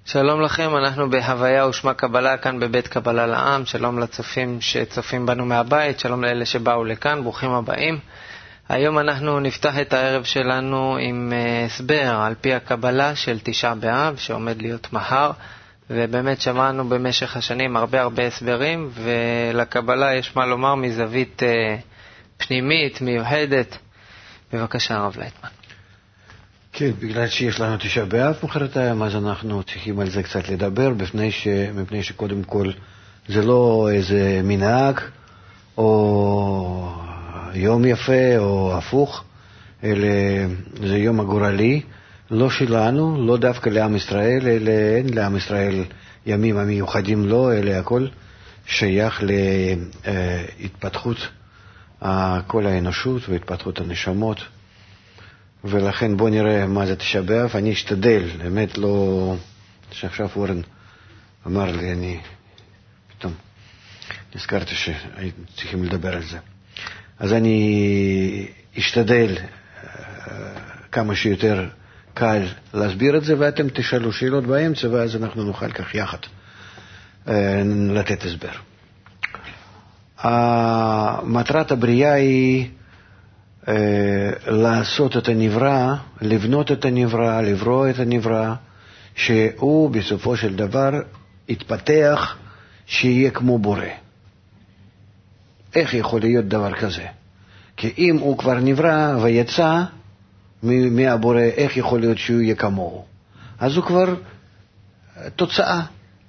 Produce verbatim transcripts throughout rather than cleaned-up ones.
שלום לכם, אנחנו בהוויה ושמה קבלה כאן בבית קבלה לעם. שלום לצופים שצופים בנו מהבית, שלום לאלה שבאו לכאן, ברוכים הבאים. היום אנחנו נפתח את הערב שלנו עם הסבר על פי הקבלה של תשעה באב שעומד להיות מחר, ובאמת שמענו במשך השנים הרבה הרבה הסברים, ולקבלה יש מה לומר מזווית פנימית, מיוחדת. בבקשה הרב לייטמן. כן, בגלל שיש לנו תשעה באב מחרתיים, אז אנחנו צריכים על זה קצת לדבר, בפני ש... מפני שקודם כל זה לא איזה מנהג או יום יפה או הפוך, אלא זה יום הגורלי, לא שלנו, לא דווקא לעם ישראל, אלא אין לעם ישראל ימים המיוחדים לו, אלא הכל שייך להתפתחות כל האנושות והתפתחות הנשמות. ולכן בוא נראה מה זה תשעה באב. אני אשתדל, באמת לא... שעכשיו אורן אמר לי, אני פתאום נזכרתי שצריכים לדבר על זה. אז אני אשתדל כמה שיותר קל להסביר את זה, ואתם תשאלו שאלות באמצע, ואז אנחנו נוכל כך יחד לתת הסבר. מטרת הבריאה היא לעשות את הנברא, לבנות את הנברא, לברוא את הנברא, שהוא בסופו של דבר יתפתח, שיהיה כמו בורא. איך יכול להיות דבר כזה? כי אם הוא כבר נברא ויצא מהבורא, איך יכול להיות שהוא יהיה כמוהו? אז הוא כבר תוצאה.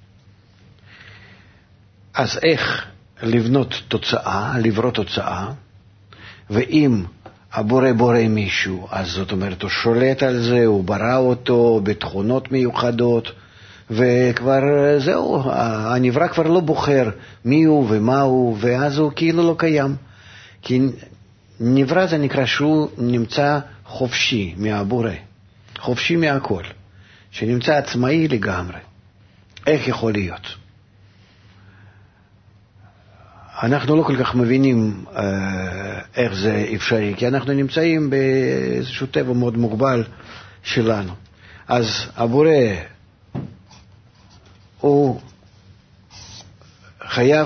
אז איך לבנות תוצאה, לברוא תוצאה, ואם הבורא בורא מישהו, אז זאת אומרת, הוא שולט על זה, הוא ברא אותו בתכונות מיוחדות, וכבר זהו, הנברא כבר לא בוחר מי הוא ומה הוא, ואז הוא כאילו לא קיים. כי נברא זה נקרא שהוא נמצא חופשי מהבורא, חופשי מהכל, שנמצא עצמאי לגמרי. איך יכול להיות? אנחנו לא כל כך מבינים אה, איך זה אפשרי, כי אנחנו נמצאים באיזשהו טבע מאוד מוגבל שלנו. אז הבורא הוא חייב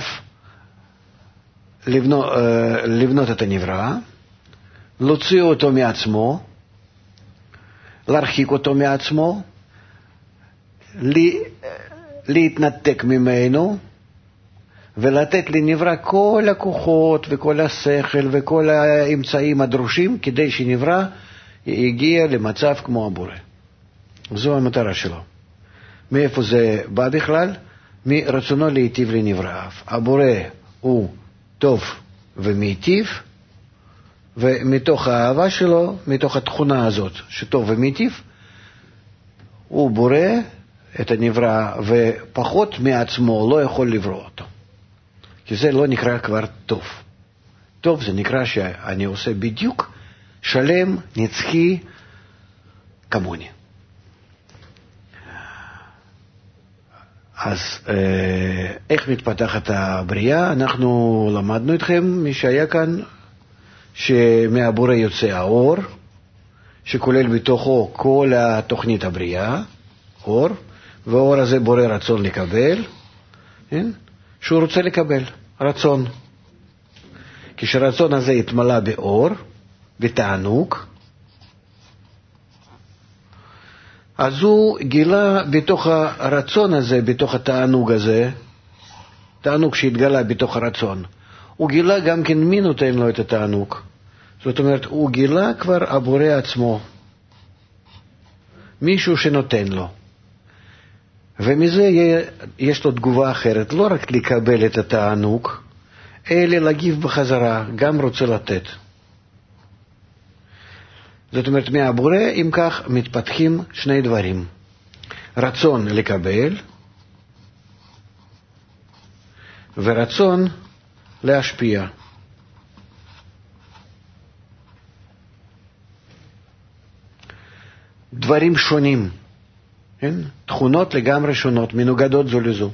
לבנות, אה, לבנות את הנברא, להוציא אותו מעצמו, להרחיק אותו מעצמו, לה, להתנתק ממנו, ולתת לנברא כל הכוחות וכל השכל וכל האמצעים הדרושים כדי שנברא יגיע למצב כמו הבורא. זו המטרה שלו. מאיפה זה בא בכלל? מרצונו להיטיב לנבראיו. הבורא הוא טוב ומיטיב, ומתוך האהבה שלו, מתוך התכונה הזאת שטוב ומיטיב, הוא בורא את הנברא, ופחות מעצמו לא יכול לברוא אותו. כי זה לא נקרא כבר טוב. טוב זה נקרא שאני עושה בדיוק שלם, נצחי, כמוני. אז איך מתפתחת הבריאה? אנחנו למדנו אתכם, מי שהיה כאן, שמהבורא יוצא האור, שכולל בתוכו כל התוכנית הבריאה, אור, והאור הזה בורא רצון לקבל, כן? שהוא רוצה לקבל, רצון. כשרצון הזה התמלא באור, בתענוג, אז הוא גילה בתוך הרצון הזה, בתוך התענוג הזה, תענוג שהתגלה בתוך הרצון, הוא גילה גם כן מי נותן לו את התענוג. זאת אומרת, הוא גילה כבר הבורא עצמו, מישהו שנותן לו. ומזה יש לו תגובה אחרת, לא רק לקבל את התענוג, אלא להגיב בחזרה, גם רוצה לתת. זאת אומרת, מהבורא, אם כך, מתפתחים שני דברים. רצון לקבל, ורצון להשפיע. דברים שונים. כן? תכונות לגמרי שונות, מנוגדות זו לזו.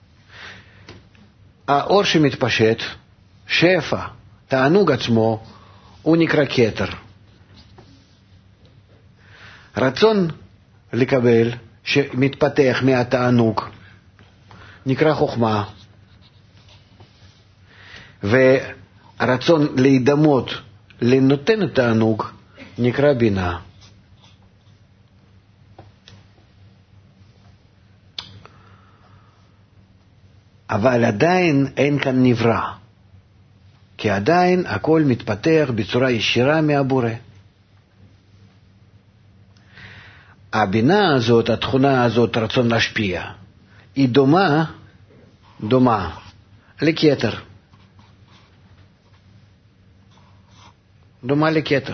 האור שמתפשט, שפע, תענוג עצמו, הוא נקרא כתר. רצון לקבל שמתפתח מהתענוג נקרא חוכמה, והרצון להידמות לנותן התענוג נקרא בינה. אבל עדיין אין כאן נברא, כי עדיין הכל מתפתח בצורה ישירה מהבורא. הבינה הזאת, התכונה הזאת, רצון להשפיע, היא דומה, דומה לכתר. דומה לכתר.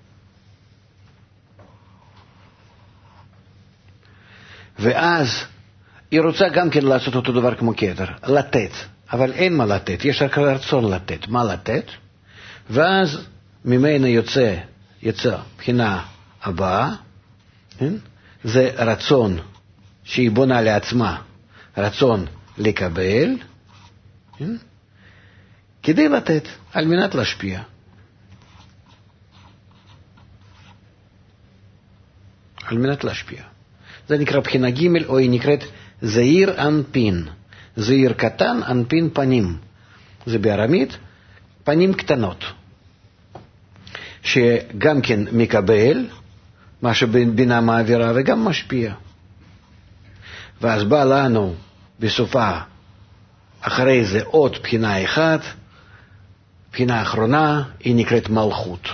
ואז היא רוצה גם כן לעשות אותו דבר כמו כתר, לתת, אבל אין מה לתת, יש רק רצון לתת. מה לתת? ואז ממנה יוצא, יצא בחינה הבאה, זה רצון שהיא בונה לעצמה, רצון לקבל, כדי לתת, על מנת להשפיע. על מנת להשפיע. זה נקרא בחינה ג', או היא נקראת זעיר אנפין. זעיר קטן, אנפין פנים. זה בארמית פנים קטנות. שגם כן מקבל מה שבינה מעבירה וגם משפיע. ואז בא לנו בסופה אחרי זה עוד בחינה אחת, בחינה האחרונה, היא נקראת מלכות.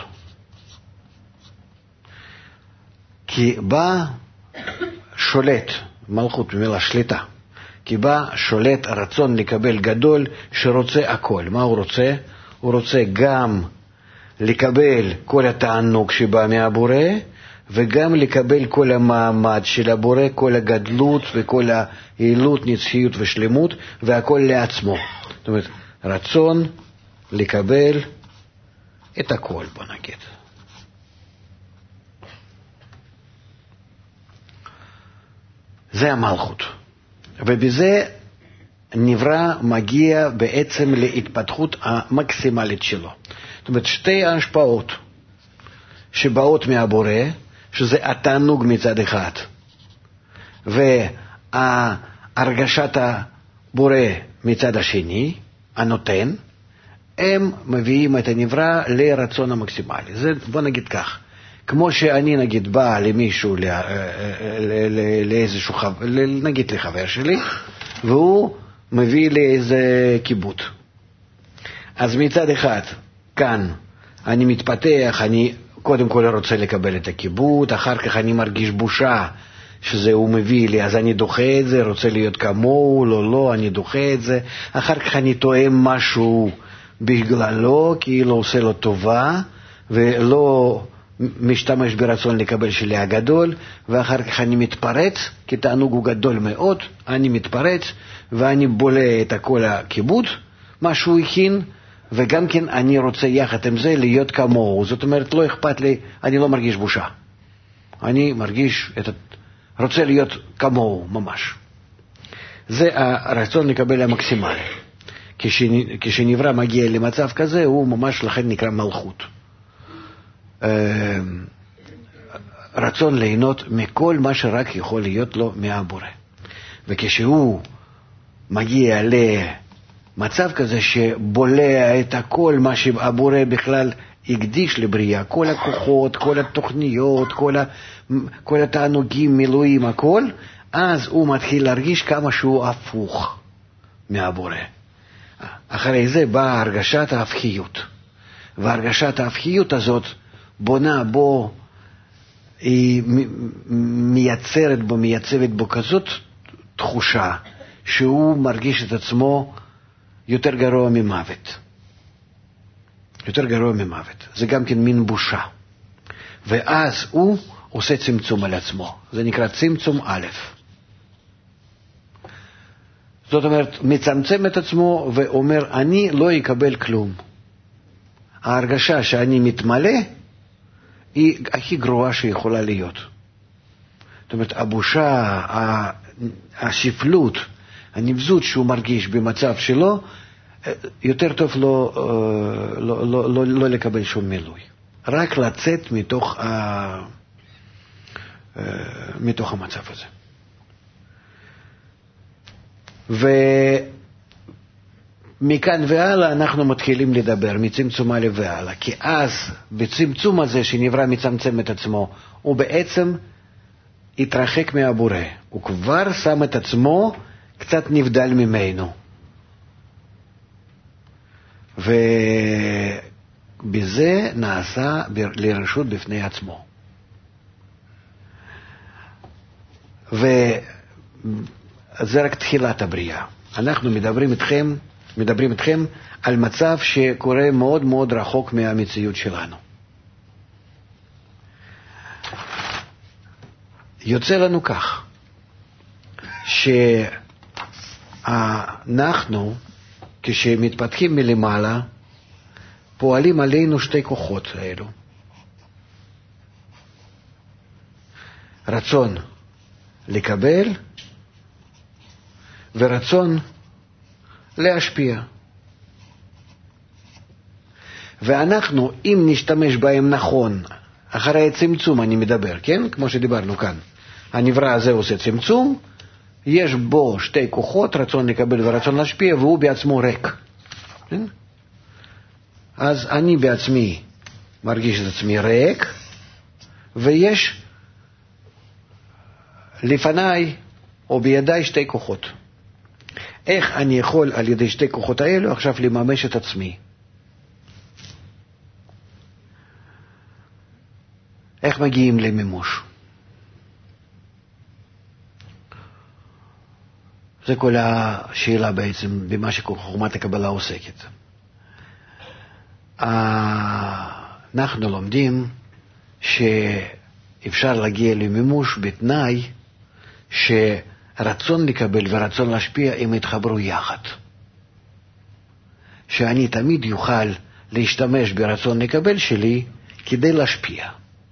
כי בה שולט, מלכות במילה שליטה, כי בה שולט הרצון לקבל גדול שרוצה הכל. מה הוא רוצה? הוא רוצה גם לקבל כל התענוג שבא מהבורא, וגם לקבל כל המעמד של הבורא, כל הגדלות וכל העילות, נצחיות ושלמות, והכל לעצמו. זאת אומרת, רצון לקבל את הכל, בוא נגיד. זה המלכות. ובזה נברא מגיע בעצם להתפתחות המקסימלית שלו. זאת אומרת, שתי ההשפעות שבאות מהבורא, שזה התענוג מצד אחד, והרגשת הבורא מצד השני, הנותן, הם מביאים את הנברא לרצון המקסימלי. זה, בוא נגיד כך, כמו שאני נגיד בא למישהו, לאיזשהו, נגיד לחבר שלי, והוא מביא לי איזה קיבוט. אז מצד אחד, כאן אני מתפתח, אני קודם כל רוצה לקבל את הקיבוט, אחר כך אני מרגיש בושה שזה הוא מביא לי, אז אני דוחה את זה, רוצה להיות כמוהו, לא, לא, אני דוחה את זה. אחר כך אני טועם משהו בגללו, כאילו עושה לו טובה, ולא משתמש ברצון לקבל שלי הגדול, ואחר כך אני מתפרץ, כי תענוג הוא גדול מאוד, אני מתפרץ, ואני בולה את כל הקיבוט, מה שהוא הכין, וגם כן אני רוצה יחד עם זה להיות כמוהו. זאת אומרת, לא אכפת לי, אני לא מרגיש בושה. אני מרגיש, את, רוצה להיות כמוהו ממש. זה הרצון לקבל המקסימלי. כשנברא מגיע למצב כזה, הוא ממש לכן נקרא מלכות. רצון ליהנות מכל מה שרק יכול להיות לו מהבורא. וכשהוא מגיע למצב כזה שבולע את הכל מה שהבורא בכלל הקדיש לבריאה, כל הכוחות, כל התוכניות, כל, ה... כל התענוגים, מילואים, הכל, אז הוא מתחיל להרגיש כמה שהוא הפוך מהבורא. אחרי זה באה הרגשת ההפכיות. והרגשת ההפכיות הזאת בונה בו, היא מייצרת בו, מייצבת בו כזאת תחושה שהוא מרגיש את עצמו יותר גרוע ממוות. יותר גרוע ממוות. זה גם כן מין בושה. ואז הוא עושה צמצום על עצמו. זה נקרא צמצום א'. זאת אומרת, מצמצם את עצמו ואומר, אני לא אקבל כלום. ההרגשה שאני מתמלא היא הכי גרועה שיכולה להיות. זאת אומרת, הבושה, השפלות, הנבזות שהוא מרגיש במצב שלו, יותר טוב לא, לא, לא, לא, לא לקבל שום מילוי. רק לצאת מתוך, ה, מתוך המצב הזה. ומכאן והלאה אנחנו מתחילים לדבר, מצמצום א' והלאה, כי אז בצמצום הזה שנברא מצמצם את עצמו, הוא בעצם התרחק מהבורא, הוא כבר שם את עצמו קצת נבדל ממנו. ובזה נעשה לרשות בפני עצמו. וזה רק תחילת הבריאה. אנחנו מדברים איתכם, מדברים איתכם על מצב שקורה מאוד מאוד רחוק מהמציאות שלנו. יוצא לנו כך, שאנחנו, כשמתפתחים מלמעלה, פועלים עלינו שתי כוחות האלו. רצון לקבל ורצון להשפיע. ואנחנו, אם נשתמש בהם נכון, אחרי הצמצום אני מדבר, כן? כמו שדיברנו כאן. הנברא הזה עושה צמצום, יש בו שתי כוחות, רצון לקבל ורצון להשפיע, והוא בעצמו ריק. כן? אז אני בעצמי מרגיש את עצמי ריק, ויש לפניי או בידיי שתי כוחות. איך אני יכול על ידי שתי כוחות האלו עכשיו לממש את עצמי? איך מגיעים למימוש? זה כל השאלה בעצם במה שחוכמת הקבלה עוסקת. אנחנו לומדים שאפשר להגיע למימוש בתנאי שרצון לקבל ורצון להשפיע הם יתחברו יחד. שאני תמיד יוכל להשתמש ברצון לקבל שלי כדי להשפיע.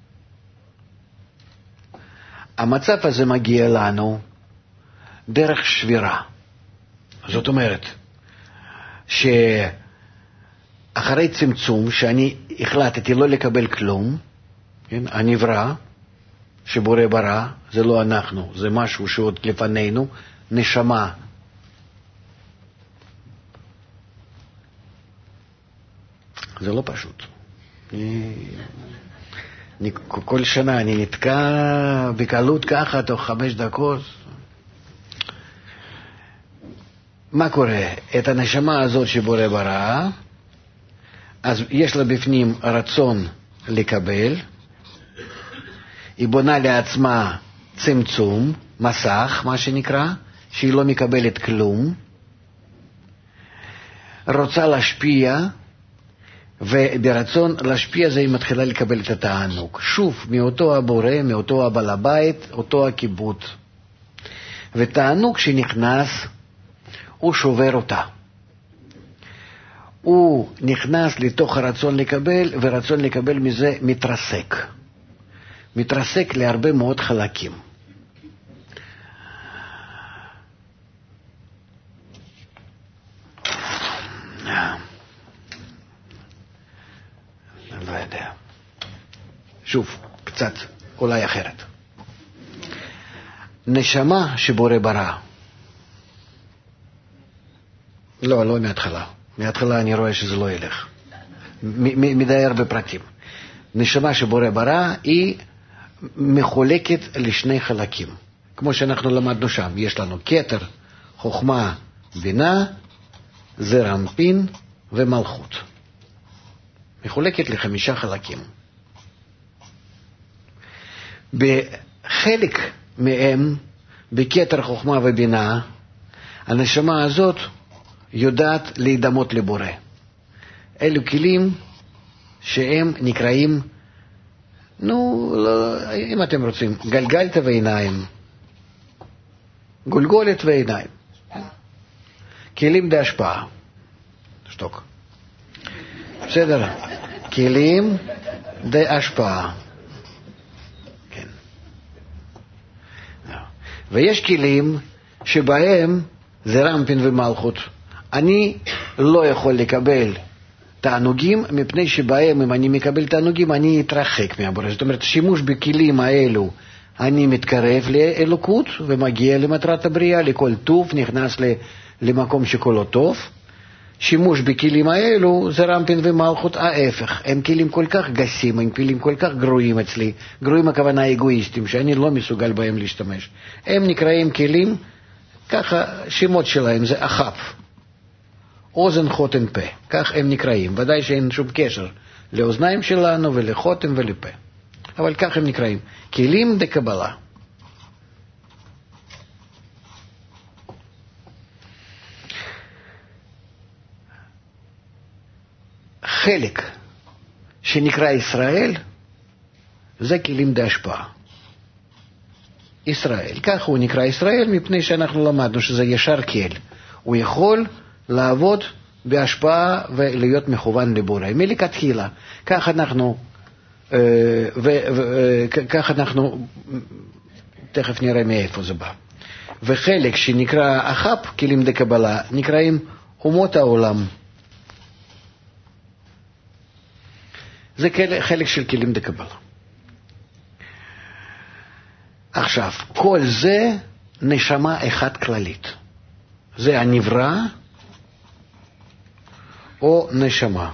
המצב הזה מגיע לנו דרך שבירה. זאת אומרת, שאחרי צמצום, שאני החלטתי לא לקבל כלום, כן? הנברא שבורא ברא, זה לא אנחנו, זה משהו שעוד לפנינו, נשמה. זה לא פשוט. אני, אני, כל שנה אני נתקע בקלות ככה, תוך חמש דקות. מה קורה? את הנשמה הזאת שבורא ברא, אז יש לה בפנים רצון לקבל, היא בונה לעצמה צמצום, מסך, מה שנקרא, שהיא לא מקבלת כלום, רוצה להשפיע, וברצון להשפיע זה היא מתחילה לקבל את התענוג. שוב, מאותו הבורא, מאותו הבעל הבית, אותו הכיבוד. ותענוג שנכנס, הוא שובר אותה. הוא נכנס לתוך הרצון לקבל, ורצון לקבל מזה מתרסק. מתרסק להרבה מאוד חלקים. אני לא יודע. שוב, קצת, אולי אחרת. נשמה שבורא ברא. לא, לא מההתחלה. מההתחלה אני רואה שזה לא ילך. מדי הרבה פרטים. נשמה שבורא ברא היא מחולקת לשני חלקים. כמו שאנחנו למדנו שם. יש לנו כתר, חוכמה, בינה, זרע אנפין ומלכות. מחולקת לחמישה חלקים. בחלק מהם, בכתר, חוכמה ובינה, הנשמה הזאת יודעת להידמות לבורא. אלו כלים שהם נקראים, נו, לא, אם אתם רוצים, גלגלת ועיניים. גולגולת ועיניים. כלים די השפעה. שתוק. בסדר. כלים די השפעה. כן. ויש כלים שבהם זה רמפין ומלכות. אני לא יכול לקבל תענוגים, מפני שבהם אם אני מקבל תענוגים אני אתרחק מהבורא. זאת אומרת, שימוש בכלים האלו אני מתקרב לאלוקות ומגיע למטרת הבריאה, לכל טוב, נכנס למקום שכולו טוב. שימוש בכלים האלו זה רמפין ומלכות ההפך. הם כלים כל כך גסים, הם כלים כל כך גרועים אצלי, גרועים הכוונה אגואיסטים, שאני לא מסוגל בהם להשתמש. הם נקראים כלים, ככה שמות שלהם זה אחף, אוזן, חוטן, פה, כך הם נקראים. ודאי שאין שום קשר לאוזניים שלנו ולחוטן ולפה, אבל כך הם נקראים, כלים דקבלה. חלק שנקרא ישראל זה כלים דהשפעה. ישראל, כך הוא נקרא ישראל מפני שאנחנו למדנו שזה ישר כל. הוא יכול לעבוד בהשפעה ולהיות מכוון לבורא מלכתחילה. כך אנחנו וכך אנחנו תכף נראה מאיפה זה בא. וחלק שנקרא אחפ, כלים דקבלה, נקראים אומות העולם. זה חלק של כלים דקבלה. עכשיו, כל זה נשמה אחת כללית. זה הנברא או נשמה.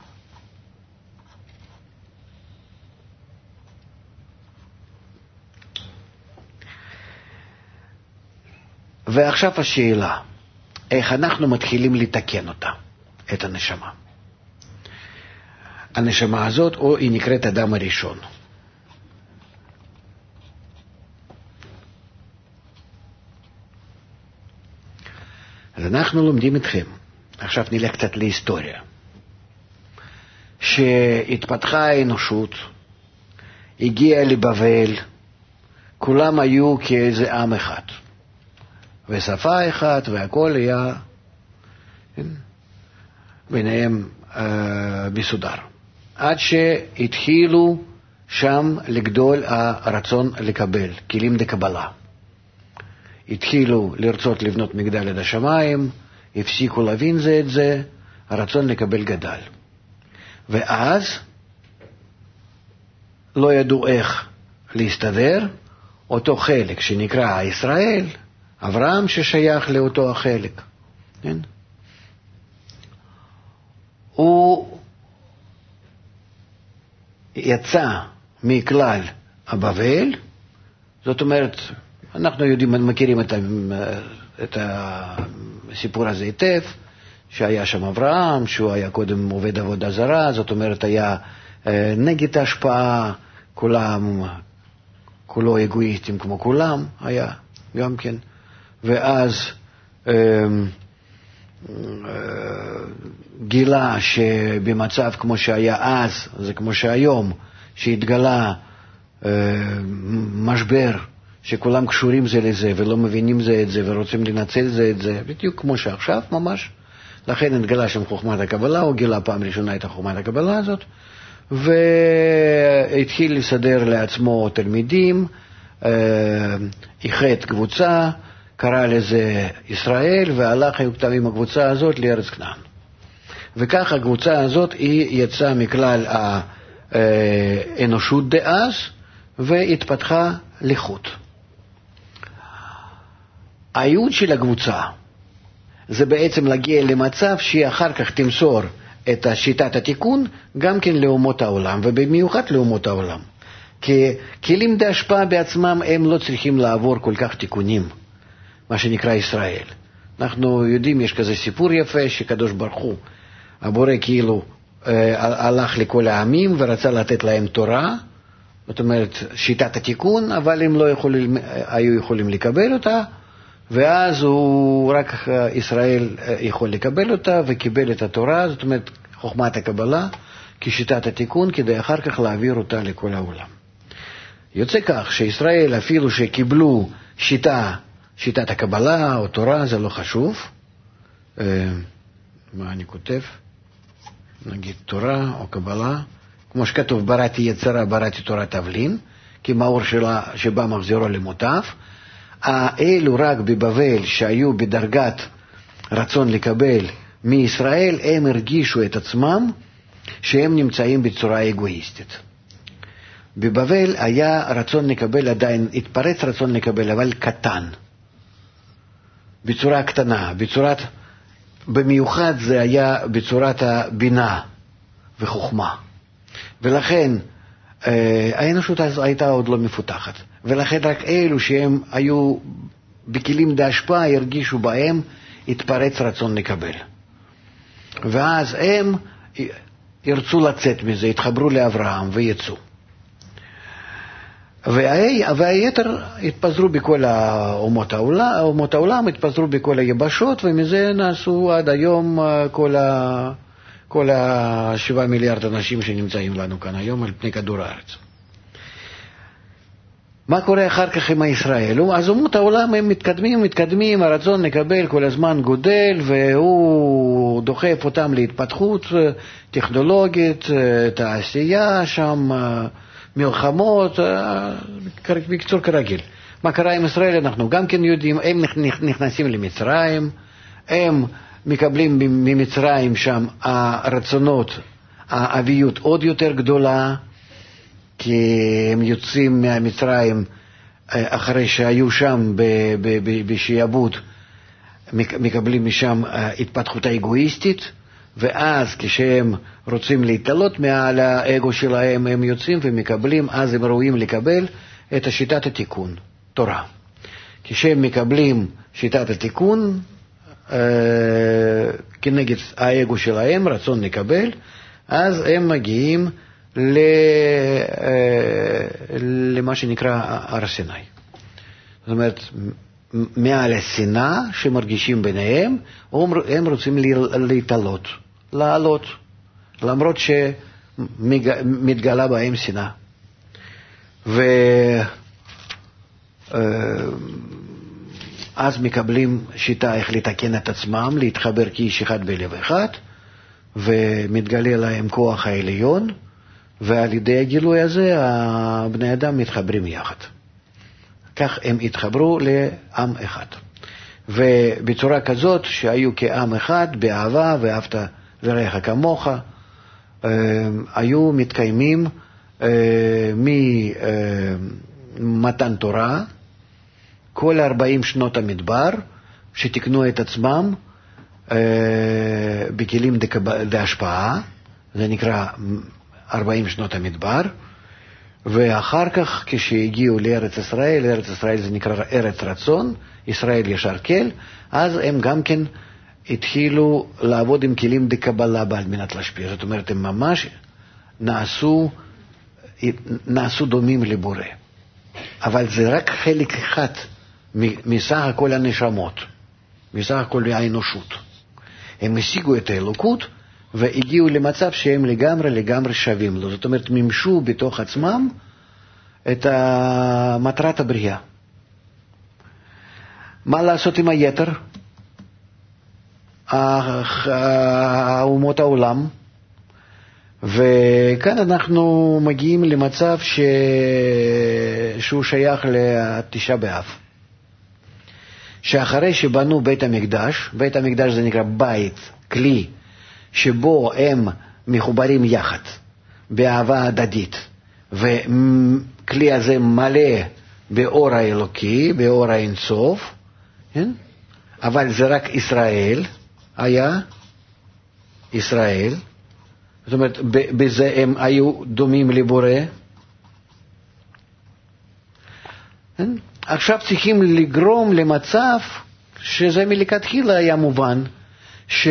ועכשיו השאלה, איך אנחנו מתחילים לתקן אותה, את הנשמה. הנשמה הזאת, או היא נקראת אדם הראשון. אז אנחנו לומדים אתכם. עכשיו נלך קצת להיסטוריה. שהתפתחה האנושות, הגיעה לבבל, כולם היו כאיזה עם אחד. ושפה אחת, והכל היה ביניהם אה, מסודר. עד שהתחילו שם לגדול הרצון לקבל, כלים דקבלה. התחילו לרצות לבנות מגדל עד השמיים, הפסיקו להבין זה את זה, הרצון לקבל גדל. ואז לא ידעו איך להסתדר, אותו חלק שנקרא ישראל, אברהם ששייך לאותו החלק. כן? הוא יצא מכלל הבבל, זאת אומרת, אנחנו יודעים, מכירים את, את הסיפור הזה היטב, שהיה שם אברהם, שהוא היה קודם עובד עבודה זרה, זאת אומרת, היה נגד ההשפעה, כולם, כולו אגואיסטים כמו כולם, היה גם כן. ואז אה, אה, גילה שבמצב כמו שהיה אז, זה כמו שהיום, שהתגלה אה, משבר, שכולם קשורים זה לזה ולא מבינים זה את זה ורוצים לנצל זה את זה, בדיוק כמו שעכשיו ממש. לכן התגלה שם חוכמת הקבלה, הוא גילה פעם ראשונה את חוכמת הקבלה הזאת, והתחיל לסדר לעצמו תלמידים, איחד קבוצה, קרא לזה ישראל, והלך עם הקבוצה הזאת לארץ כנען. וכך הקבוצה הזאת היא יצאה מכלל האנושות דאז, והתפתחה לחוט. הייעוד של הקבוצה זה בעצם להגיע למצב שהיא אחר כך תמסור את שיטת התיקון גם כן לאומות העולם, ובמיוחד לאומות העולם. כי כלים דהשפעה בעצמם הם לא צריכים לעבור כל כך תיקונים, מה שנקרא ישראל. אנחנו יודעים, יש כזה סיפור יפה שקדוש ברוך הוא, הבורא כאילו אה, הלך לכל העמים ורצה לתת להם תורה, זאת אומרת שיטת התיקון, אבל הם לא יכולים, היו יכולים לקבל אותה, ואז הוא רק ישראל יכול לקבל אותה וקיבל את התורה, זאת אומרת חוכמת הקבלה כשיטת התיקון, כדי אחר כך להעביר אותה לכל העולם. יוצא כך שישראל אפילו שקיבלו שיטה, שיטת הקבלה או תורה, זה לא חשוב. מה אני כותב? נגיד תורה או קבלה, כמו שכתוב בראתי יצרה, בראתי תורה תבלין, כי מאור שלה שבא מחזירו למוטב. האלו רק בבבל שהיו בדרגת רצון לקבל מישראל, הם הרגישו את עצמם שהם נמצאים בצורה אגואיסטית. בבבל היה רצון לקבל, עדיין התפרץ רצון לקבל, אבל קטן, בצורה קטנה, בצורת, במיוחד זה היה בצורת הבינה וחוכמה. ולכן האנושות הייתה עוד לא מפותחת, ולכן רק אלו שהם היו בכלים דהשפעה הרגישו בהם התפרץ רצון לקבל, ואז הם ירצו לצאת מזה, התחברו לאברהם ויצאו, והיתר התפזרו בכל אומות העולם, אומות העולם התפזרו בכל היבשות, ומזה נעשו עד היום כל ה כל השבעה מיליארד אנשים שנמצאים לנו כאן היום על פני כדור הארץ. מה קורה אחר כך עם ישראל? אז אומות העולם הם מתקדמים, מתקדמים, הרצון לקבל כל הזמן גודל, והוא דוחף אותם להתפתחות טכנולוגית, תעשייה שם, מלחמות, בקצור כרגיל. מה קרה עם ישראל? אנחנו גם כן יודעים, הם נכנסים למצרים, הם מקבלים ממצרים שם הרצונות, האביות עוד יותר גדולה, כי הם יוצאים מהמצרים אחרי שהיו שם בשעבוד, מקבלים משם התפתחות האגואיסטית, ואז כשהם רוצים להתעלות מעל האגו שלהם, הם יוצאים ומקבלים, אז הם ראויים לקבל את שיטת התיקון, תורה. כשהם מקבלים שיטת התיקון, כנגד האגו שלהם, רצון לקבל, אז הם מגיעים למה שנקרא הר סיני. זאת אומרת, מעל השנאה שמרגישים ביניהם, הם רוצים להתעלות, לעלות, למרות שמתגלה בהם שנאה. ו... אז מקבלים שיטה איך לתקן את עצמם, להתחבר כאיש אחד בלב אחד, ומתגלה להם כוח העליון, ועל ידי הגילוי הזה הבני אדם מתחברים יחד. כך הם התחברו לעם אחד. ובצורה כזאת שהיו כעם אחד, באהבה ואהבת לרעך כמוך, היו מתקיימים ממתן תורה, כל ארבעים שנות המדבר, שתקנו את עצמם בכלים דהשפעה, זה נקרא ארבעים שנות המדבר, ואחר כך כשהגיעו לארץ ישראל, ארץ ישראל זה נקרא ארץ רצון, ישראל ישר כל, אז הם גם כן התחילו לעבוד עם כלים דקבלה על מנת להשפיע, זאת אומרת הם ממש נעשו, נעשו דומים לבורא, אבל זה רק חלק אחד מסך הכל הנשמות, מסך הכל האנושות. הם השיגו את האלוקות והגיעו למצב שהם לגמרי לגמרי שווים לו, זאת אומרת מימשו בתוך עצמם את מטרת הבריאה. מה לעשות עם היתר? אומות העולם, וכאן אנחנו מגיעים למצב ש... שהוא שייך לתשעה באב. שאחרי שבנו בית המקדש, בית המקדש זה נקרא בית, כלי, שבו הם מחוברים יחד, באהבה הדדית, וכלי הזה מלא באור האלוקי, באור האינסוף, כן? אבל זה רק ישראל היה, ישראל, זאת אומרת, בזה הם היו דומים לבורא, כן? עכשיו צריכים לגרום למצב שזה מלכתחילה היה מובן, ש...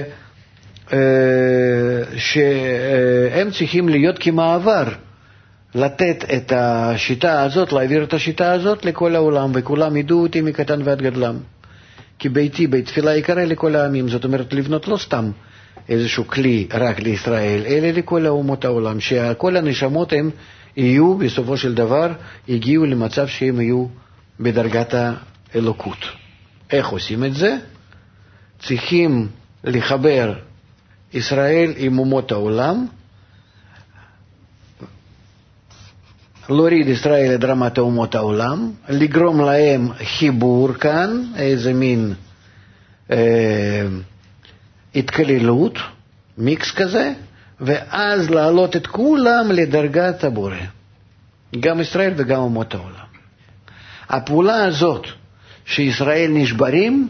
שהם צריכים להיות כמעבר, לתת את השיטה הזאת, להעביר את השיטה הזאת לכל העולם, וכולם ידעו אותי מקטן ועד גדלם. כי ביתי, בית תפילה יקרא לכל העמים, זאת אומרת לבנות לא סתם איזשהו כלי רק לישראל, אלא לכל האומות העולם, שכל הנשמות הם יהיו בסופו של דבר, הגיעו למצב שהם יהיו בדרגת האלוקות. איך עושים את זה? צריכים לחבר ישראל עם אומות העולם, להוריד ישראל את רמת אומות העולם, לגרום להם חיבור כאן, איזה מין אה, התקללות, מיקס כזה, ואז להעלות את כולם לדרגת הבורא. גם ישראל וגם אומות העולם. הפעולה הזאת שישראל נשברים,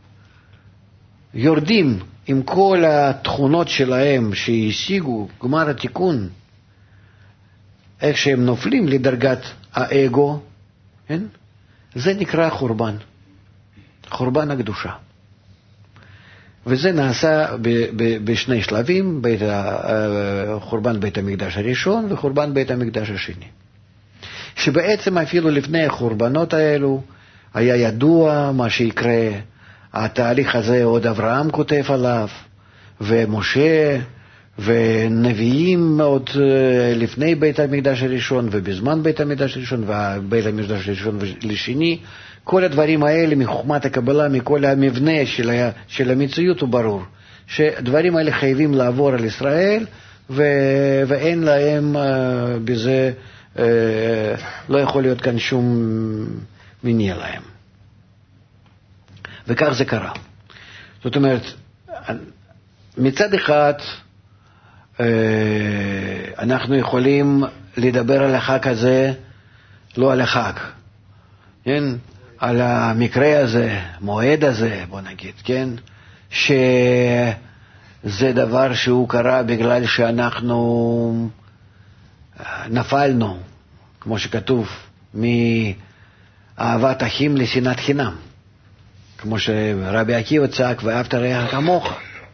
יורדים עם כל התכונות שלהם שהשיגו גמר התיקון, איך שהם נופלים לדרגת האגו, כן? זה נקרא חורבן, חורבן הקדושה. וזה נעשה ב- ב- בשני שלבים, בית, חורבן בית המקדש הראשון וחורבן בית המקדש השני. שבעצם אפילו לפני החורבנות האלו היה ידוע מה שיקרה, התהליך הזה עוד אברהם כותב עליו, ומשה, ונביאים עוד לפני בית המקדש הראשון ובזמן בית המקדש הראשון ובית המקדש הראשון לשני. כל הדברים האלה מחוכמת הקבלה, מכל המבנה של, ה, של המציאות הוא ברור שדברים האלה חייבים לעבור על ישראל, ו, ואין להם uh, בזה, uh, לא יכול להיות כאן שום מניע להם. וכך זה קרה. זאת אומרת, מצד אחד אנחנו יכולים לדבר על החג הזה, לא על החג, כן? על המקרה הזה, מועד הזה, בוא נגיד, כן? שזה דבר שהוא קרה בגלל שאנחנו נפלנו, כמו שכתוב, מאהבת אחים לשנאת חינם. כמו שרבי עקיבא צעק, ואהבת רעך כמוך.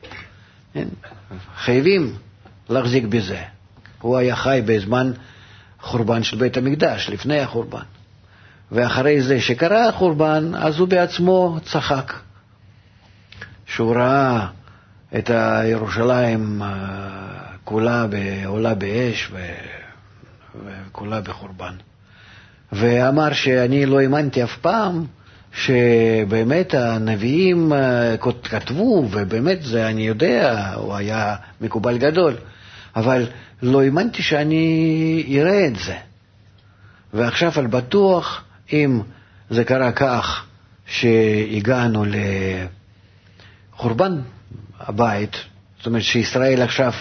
חייבים להחזיק בזה. הוא היה חי בזמן חורבן של בית המקדש, לפני החורבן. ואחרי זה שקרה החורבן, אז הוא בעצמו צחק. שהוא ראה את ירושלים כולה עולה באש וכולה בחורבן. ואמר שאני לא האמנתי אף פעם, שבאמת הנביאים כתבו, ובאמת זה אני יודע, הוא היה מקובל גדול, אבל לא האמנתי שאני אראה את זה. ועכשיו על בטוח, אם זה קרה כך שהגענו לחורבן הבית, זאת אומרת שישראל עכשיו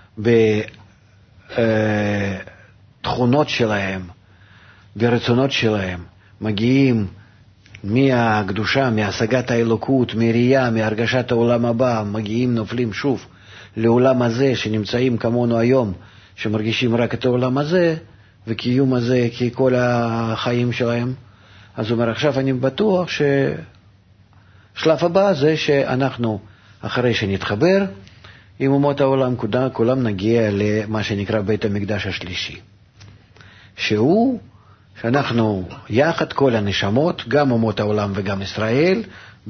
בתכונות שלהם, ברצונות שלהם, מגיעים מהקדושה, מהשגת האלוקות, מראייה, מהרגשת העולם הבא, מגיעים, נופלים שוב לעולם הזה שנמצאים כמונו היום, שמרגישים רק את העולם הזה וקיום הזה ככל החיים שלהם. אז הוא אומר, עכשיו אני בטוח ששלב הבא זה שאנחנו, אחרי שנתחבר עם אומות העולם, כולם נגיע למה שנקרא בית המקדש השלישי, שהוא שאנחנו יחד כל הנשמות, גם אומות העולם וגם ישראל,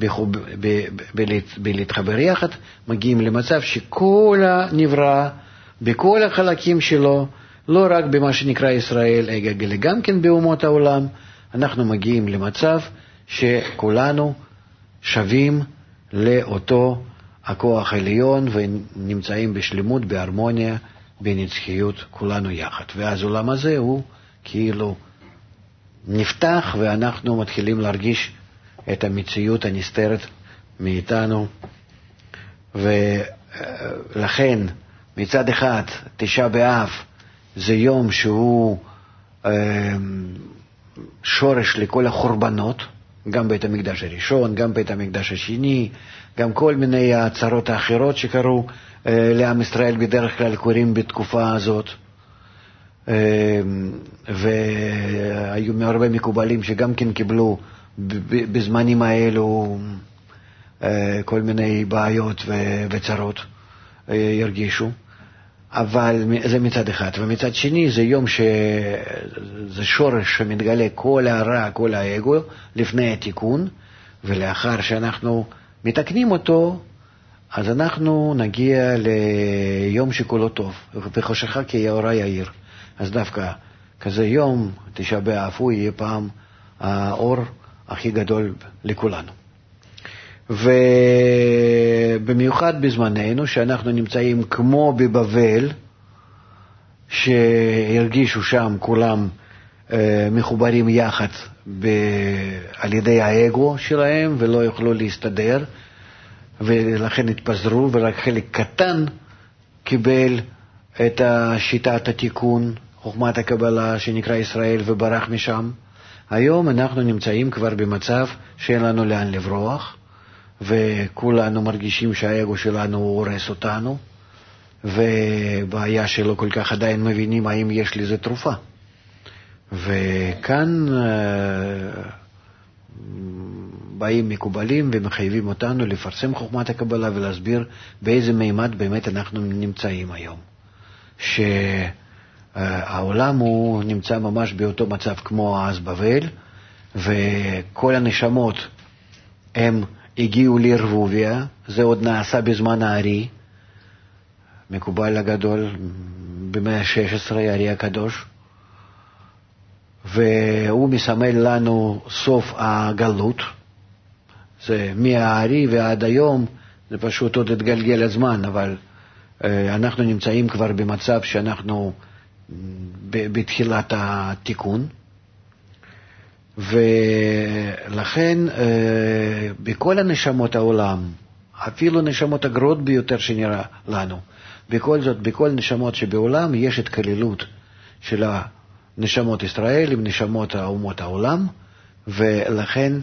בלהתחבר יחד, מגיעים למצב שכל הנברא, בכל החלקים שלו, לא רק במה שנקרא ישראל, אלא גם כן באומות העולם, אנחנו מגיעים למצב שכולנו שווים לאותו הכוח העליון, ונמצאים בשלמות, בהרמוניה, בנצחיות, כולנו יחד. ואז העולם הזה הוא כאילו נפתח, ואנחנו מתחילים להרגיש את המציאות הנסתרת מאיתנו. ולכן מצד אחד תשעה באב זה יום שהוא שורש לכל החורבנות, גם בית המקדש הראשון, גם בית המקדש השני, גם כל מיני הצרות האחרות שקרו לעם ישראל, בדרך כלל קורים בתקופה הזאת. והיו הרבה מקובלים שגם כן קיבלו בזמנים האלו כל מיני בעיות וצרות ירגישו. אבל זה מצד אחד. ומצד שני זה יום שזה שורש שמתגלה כל הרע, כל האגו לפני התיקון, ולאחר שאנחנו מתקנים אותו, אז אנחנו נגיע ליום שכולו טוב, וחושכה כי האורה יאיר. אז דווקא כזה יום, תשעה באב, הוא יהיה פעם האור הכי גדול לכולנו. ובמיוחד בזמננו, שאנחנו נמצאים כמו בבבל, שהרגישו שם כולם מחוברים יחד על ידי האגו שלהם, ולא יוכלו להסתדר, ולכן התפזרו, ורק חלק קטן קיבל את שיטת התיקון, חוכמת הקבלה שנקרא ישראל וברח משם. היום אנחנו נמצאים כבר במצב שאין לנו לאן לברוח, וכולנו מרגישים שהאגו שלנו הורס אותנו, ובעיה שלא כל כך עדיין מבינים האם יש לזה תרופה. וכאן באים מקובלים ומחייבים אותנו לפרסם חוכמת הקבלה ולהסביר באיזה מימד באמת אנחנו נמצאים היום. שהעולם הוא נמצא ממש באותו מצב כמו אז בבל, וכל הנשמות הם הגיעו לערבוביה, זה עוד נעשה בזמן הארי, מקובל הגדול במאה ה-שש עשרה, הארי הקדוש, והוא מסמל לנו סוף הגלות. זה מהארי ועד היום, זה פשוט עוד התגלגל הזמן, אבל אנחנו נמצאים כבר במצב שאנחנו בתחילת התיקון, ולכן בכל הנשמות העולם, אפילו נשמות הגרועות ביותר שנראה לנו, בכל זאת, בכל נשמות שבעולם יש התכללות של נשמות ישראל עם נשמות אומות העולם, ולכן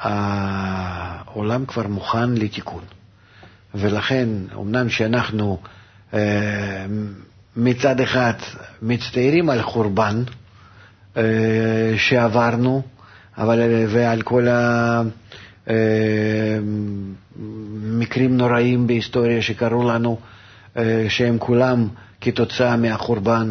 העולם כבר מוכן לתיקון. ולכן, אמנם שאנחנו אה, מצד אחד מצטערים על חורבן אה, שעברנו, אבל ועל כל המקרים נוראים בהיסטוריה שקרו לנו, אה, שהם כולם כתוצאה מהחורבן,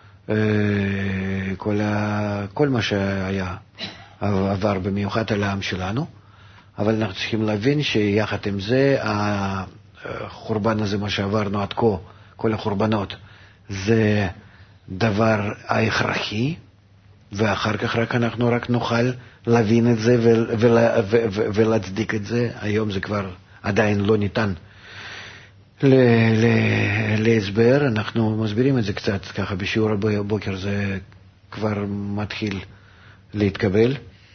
כל, ה... כל מה שהיה עבר במיוחד על העם שלנו, אבל אנחנו צריכים להבין שיחד עם זה החורבן הזה, מה שעברנו עד כה, כל החורבנות, זה דבר ההכרחי, ואחר כך רק אנחנו רק נוכל להבין את זה ול... ול... ו... ולהצדיק את זה. היום זה כבר עדיין לא ניתן ל... ל... להסבר, אנחנו מסבירים את זה קצת ככה בשיעור הבוקר, זה כבר מתחיל להתקבל,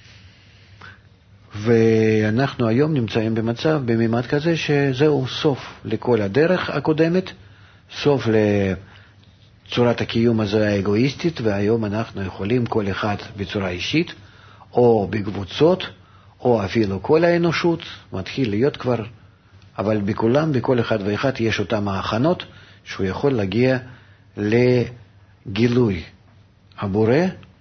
ואנחנו היום נמצאים במצב, במימד כזה שזהו סוף לכל הדרך הקודמת, סוף לצורת הקיום הזה האגואיסטית, והיום אנחנו יכולים כל אחד בצורה אישית או בקבוצות או אפילו כל האנושות מתחיל להיות כבר, אבל בכולם, בכל אחד ואחד יש אותם ההכנות שהוא יכול להגיע לגילוי הבורא,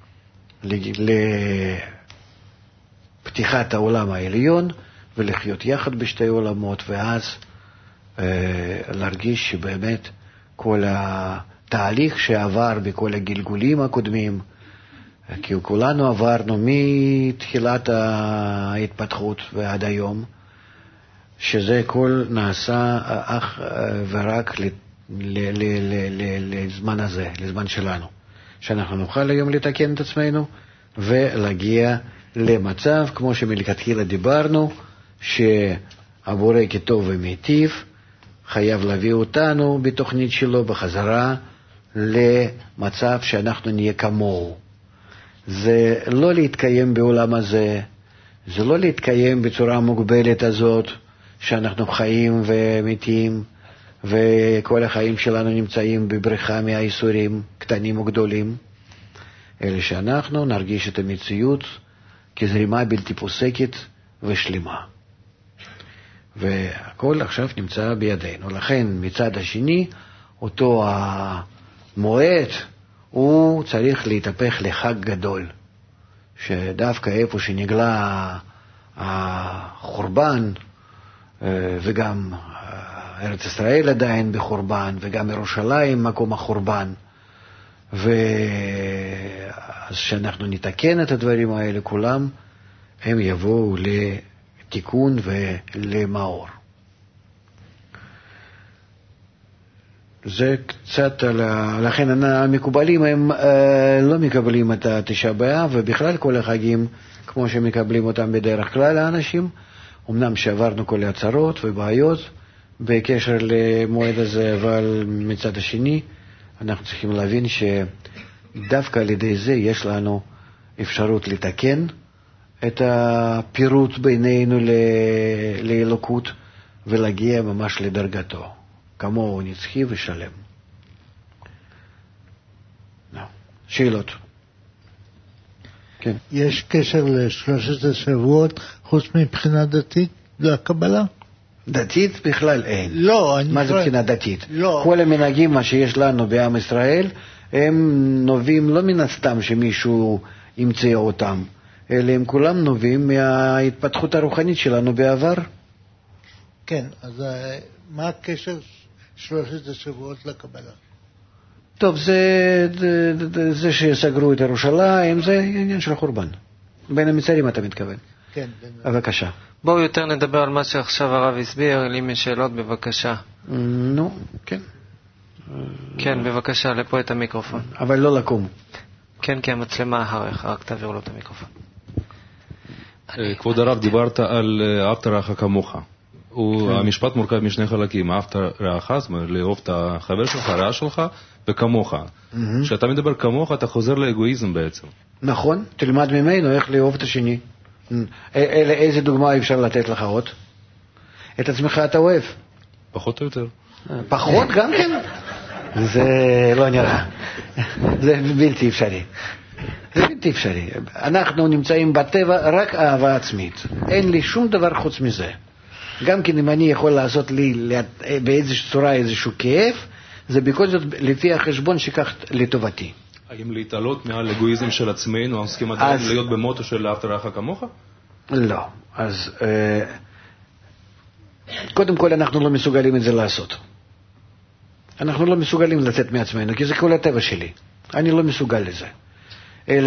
לפתיחת העולם העליון ולחיות יחד בשתי עולמות, ואז אה, להרגיש שבאמת כל התהליך שעבר בכל הגלגולים הקודמים, כי כולנו עברנו מתחילת ההתפתחות ועד היום, שזה כל נעשה אך ורק לזמן הזה, לזמן שלנו, שאנחנו נוכל היום לתקן את עצמנו ולהגיע למצב, כמו שמלכתחילה דיברנו, שהבורא כטוב ומיטיב חייב להביא אותנו בתוכנית שלו בחזרה למצב שאנחנו נהיה כמוהו. זה לא להתקיים בעולם הזה, זה לא להתקיים בצורה מוגבלת הזאת, שאנחנו חיים ומתים, וכל החיים שלנו נמצאים בבריכה מהאיסורים, קטנים וגדולים, אלא שאנחנו נרגיש את המציאות כזרימה בלתי פוסקת ושלמה. והכל עכשיו נמצא בידינו. לכן מצד השני, אותו המועד, הוא צריך להתהפך לחג גדול, שדווקא איפה שנגלה החורבן, וגם ארץ ישראל עדיין בחורבן, וגם ירושלים מקום החורבן, ואז שאנחנו נתקן את הדברים האלה כולם, הם יבואו לתיקון ולמאור. זה קצת, לכן המקובלים הם לא מקבלים את התשעה באב, ובכלל כל החגים כמו שמקבלים אותם בדרך כלל האנשים, אמנם שעברנו כל הצרות ובעיות בקשר למועד הזה, אבל מצד השני אנחנו צריכים להבין שדווקא על ידי זה יש לנו אפשרות לתקן את הפירוט בינינו לאלוקות ולהגיע ממש לדרגתו, כמוהו נצחי ושלם. No. שאלות. כן. יש קשר לשלושת השבועות, חוץ מבחינה דתית, לקבלה? דתית בכלל אין. לא, אני... מה זה מבחינה דתית? לא. כל המנהגים מה שיש לנו בעם ישראל, הם נובעים לא מן הסתם שמישהו ימצא אותם, אלא הם כולם נובעים מההתפתחות הרוחנית שלנו בעבר. כן, אז מה הקשר שלושת השבועות לקבלה? טוב, זה, זה, זה, זה שסגרו את ירושלים, זה עניין של החורבן. בין המצרים אתה מתכוון. כן. בבקשה. בואו יותר נדבר על מה שעכשיו הרב הסביר, אם יש שאלות בבקשה. נו, כן. כן, בבקשה, לפה את המיקרופון. אבל לא לקום. כן, כי המצלמה אחריך, רק תעביר לו את המיקרופון. כבוד הרב, דיברת על אהבת רעך כמוך. המשפט מורכב משני חלקים, אהבת רעך, זאת אומרת, לאהוב את החבר שלך, הרע שלך, וכמוך. כשאתה מדבר כמוך, אתה חוזר לאגואיזם בעצם. נכון, תלמד ממנו איך לאהוב את השני. איזה דוגמה אפשר לתת לך עוד? את עצמך אתה אוהב. פחות או יותר. פחות גם כן? זה לא נראה. זה בלתי אפשרי. זה בלתי אפשרי. אנחנו נמצאים בטבע רק אהבה עצמית. אין לי שום דבר חוץ מזה. גם כן אם אני יכול לעשות לי באיזושהי צורה איזשהו כאב, זה בכל זאת לפי החשבון שיקח לטובתי. האם להתעלות מעל אגואיזם של עצמנו, עוסקים עדיין להיות במוטו של אהבת רעך כמוך? לא. אז קודם כל אנחנו לא מסוגלים את זה לעשות. אנחנו לא מסוגלים לצאת מעצמנו, כי זה כל הטבע שלי. אני לא מסוגל לזה. אלא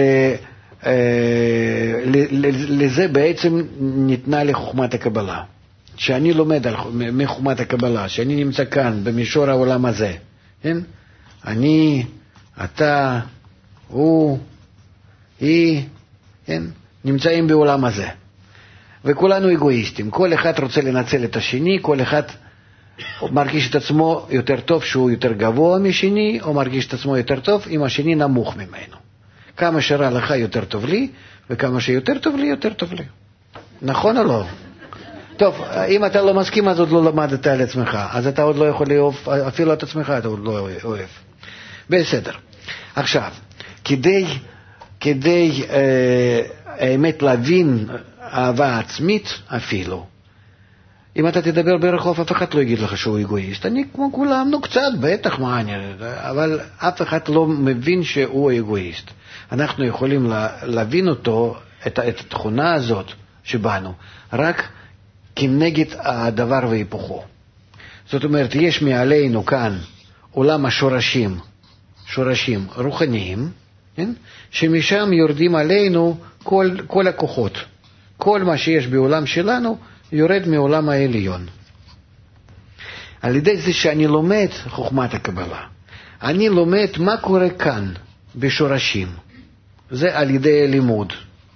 לזה בעצם ניתנה לחוכמת הקבלה. שאני לומד על, מחוכמת הקבלה, שאני נמצא כאן, במישור העולם הזה, כן? אני, אתה, הוא, היא, כן? נמצאים בעולם הזה. וכולנו אגואיסטים. כל אחד רוצה לנצל את השני, כל אחד מרגיש את עצמו יותר טוב שהוא יותר גבוה משני, או מרגיש את עצמו יותר טוב אם השני נמוך ממנו. כמה שרע לך יותר טוב לי, וכמה שיותר טוב לי, יותר טוב לי. נכון או לא? טוב, אם אתה לא מסכים, אז עוד לא למדת על עצמך. אז אתה עוד לא יכול לאהוב, אפילו את עצמך אתה עוד לא אוהב. בסדר. עכשיו, כדי, כדי אה, האמת להבין אהבה עצמית אפילו, אם אתה תדבר ברחוב, אף אחד לא יגיד לך שהוא אגואיסט. אני כמו כולם, נו קצת, בטח מה אני... אבל אף אחד לא מבין שהוא אגואיסט. אנחנו יכולים להבין אותו, את, את התכונה הזאת שבאנו, רק כנגד הדבר והיפוכו. זאת אומרת, יש מעלינו כאן עולם השורשים, שורשים רוחניים, כן? שמשם יורדים עלינו כל, כל הכוחות. כל מה שיש בעולם שלנו יורד מעולם העליון. על ידי זה שאני לומד חוכמת הקבלה, אני לומד מה קורה כאן בשורשים. זה על ידי לימוד.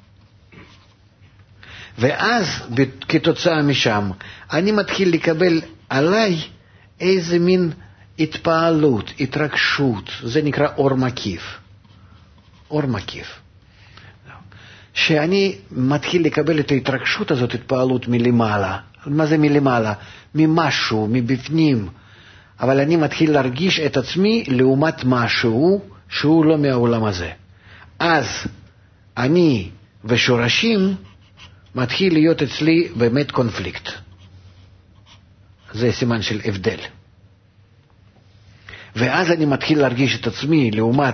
ואז כתוצאה משם אני מתחיל לקבל עליי איזה מין התפעלות, התרגשות, זה נקרא אור מקיף. אור מקיף. שאני מתחיל לקבל את ההתרגשות הזאת, התפעלות מלמעלה. מה זה מלמעלה? ממשהו, מבפנים. אבל אני מתחיל להרגיש את עצמי לעומת משהו שהוא לא מהעולם הזה. אז אני ושורשים מתחיל להיות אצלי באמת קונפליקט. זה סימן של הבדל. ואז אני מתחיל להרגיש את עצמי לעומת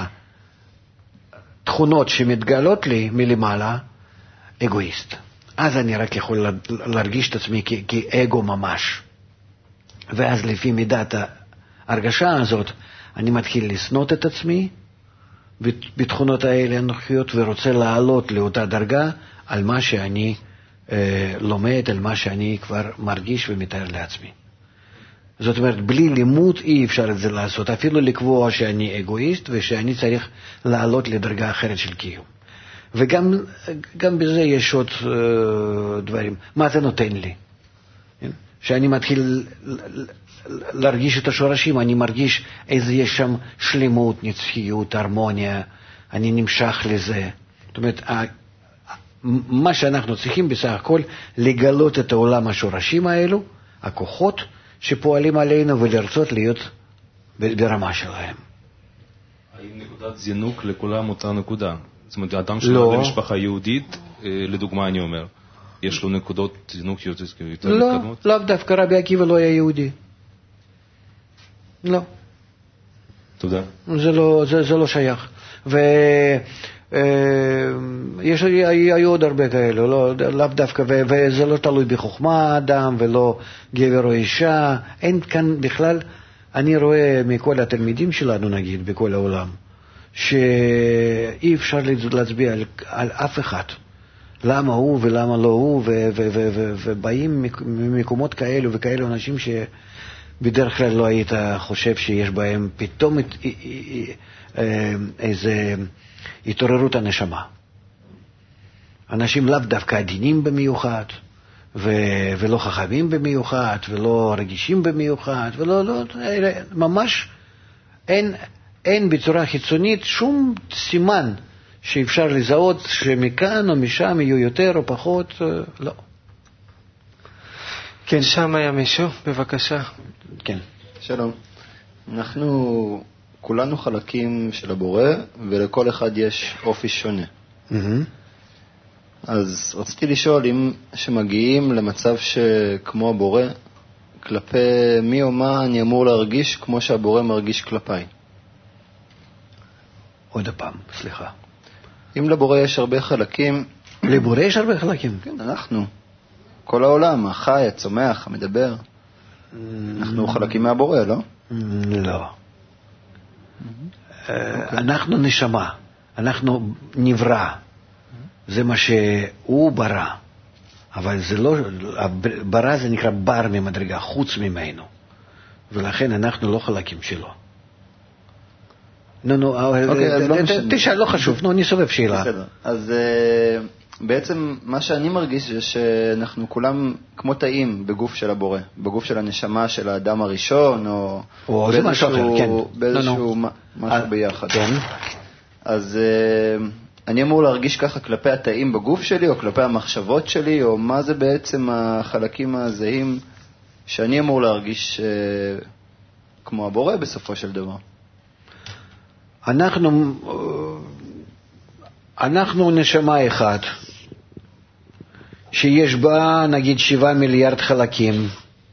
התכונות שמתגלות לי מלמעלה, אגואיסט. אז אני רק יכול להרגיש את עצמי כ- כאגו ממש. ואז לפי מידת ההרגשה הזאת, אני מתחיל לסנות את עצמי, בתכונות האלה הנוחיות, ורוצה לעלות לאותה דרגה על מה שאני אה, לומד, על מה שאני כבר מרגיש ומתאר לעצמי. זאת אומרת, בלי לימוד אי אפשר את זה לעשות, אפילו לקבוע שאני אגואיסט ושאני צריך לעלות לדרגה אחרת של קיום. וגם גם בזה יש עוד אה, דברים. מה זה נותן לי? שאני מתחיל להרגיש את השורשים, אני מרגיש איזה יש שם שלמות, נצחיות, הרמוניה, אני נמשך לזה. זאת אומרת, מה שאנחנו צריכים בסך הכל לגלות את העולם השורשים האלו, הכוחות שפועלים עלינו ולרצות להיות ברמה שלהם. האם נקודת זינוק לכולם אותה נקודה? זאת אומרת, אדם שנולד למשפחה יהודית, לדוגמה אני אומר, יש לו נקודות זינוק יותר מתקדמות? לא, לאו דווקא רבי עקיבא לא היה יהודי. לא. תודה. זה לא, זה, זה לא שייך. ויש, היו עוד הרבה כאלו, לא, לאו דווקא, וזה לא תלוי בחוכמה אדם, ולא גבר או אישה. אין כאן בכלל, אני רואה מכל התלמידים שלנו, נגיד, בכל העולם, שאי אפשר להצביע על, על אף אחד. למה הוא ולמה לא הוא, ו, ו, ו, ו, ובאים ממקומות כאלו וכאלו אנשים ש... בדרך כלל לא היית חושב שיש בהם פתאום איזה התעוררות הנשמה. אנשים לאו דווקא עדינים במיוחד, ולא חכמים במיוחד, ולא רגישים במיוחד, ולא, לא, ממש אין, אין בצורה חיצונית שום סימן שאפשר לזהות שמכאן או משם יהיו יותר או פחות, לא. כן, שם היה מישהו, בבקשה. כן. שלום. אנחנו כולנו חלקים של הבורא, ולכל אחד יש אופי שונה. Mm-hmm. אז רציתי לשאול אם שמגיעים למצב שכמו הבורא, כלפי מי או מה אני אמור להרגיש כמו שהבורא מרגיש כלפיי. עוד הפעם, סליחה. אם לבורא יש הרבה חלקים... לבורא יש הרבה חלקים? כן, אנחנו. כל העולם, החי, הצומח, המדבר. אנחנו חלקים מהבורא, לא? לא. אנחנו נשמה, אנחנו נברא. זה מה שהוא ברא. אבל זה לא, ברא זה נקרא בר ממדרגה, חוץ ממנו. ולכן אנחנו לא חלקים שלו. נו, נו, תשאל, לא חשוב, נו, אני סובב שאלה. בסדר. אז בעצם מה שאני מרגיש זה שאנחנו כולם כמו תאים בגוף של הבורא, בגוף של הנשמה של האדם הראשון, או באיזשהו משהו ביחד. אז אני אמור להרגיש ככה כלפי התאים בגוף שלי, או כלפי המחשבות שלי, או מה זה בעצם החלקים הזהים שאני אמור להרגיש כמו הבורא בסופו של דבר. אנחנו, אנחנו נשמה אחת, שיש בה נגיד שבעה מיליארד חלקים.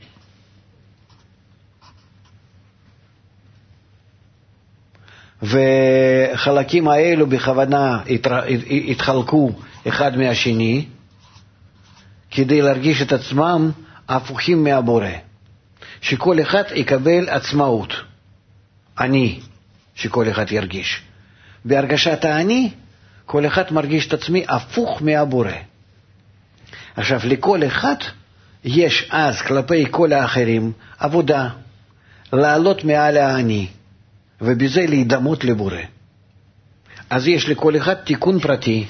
וחלקים האלו בכוונה התחלקו אחד מהשני, כדי להרגיש את עצמם הפוכים מהבורא. שכל אחד יקבל עצמאות. אני. שכל אחד ירגיש. בהרגשת האני, כל אחד מרגיש את עצמי הפוך מהבורא. עכשיו, לכל אחד יש אז כלפי כל האחרים עבודה, לעלות מעל האני, ובזה להידמות לבורא. אז יש לכל אחד תיקון פרטי,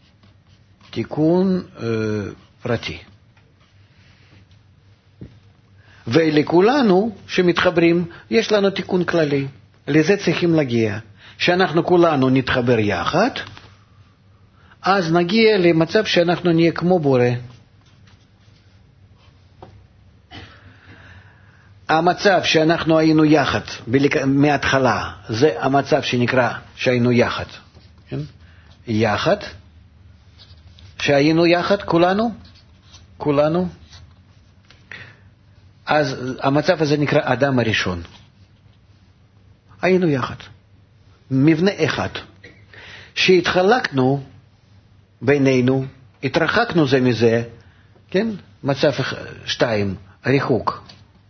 תיקון אה, פרטי. ולכולנו שמתחברים, יש לנו תיקון כללי. לזה צריכים להגיע. שאנחנו כולנו נתחבר יחד, אז נגיע למצב שאנחנו נהיה כמו בורא. המצב שאנחנו היינו יחד מההתחלה, זה המצב שנקרא שהיינו יחד. יחד, שהיינו יחד כולנו, כולנו, אז המצב הזה נקרא אדם הראשון. היינו יחד, מבנה אחד. שהתחלקנו בינינו, התרחקנו זה מזה, כן? מצב שתיים, ריחוק.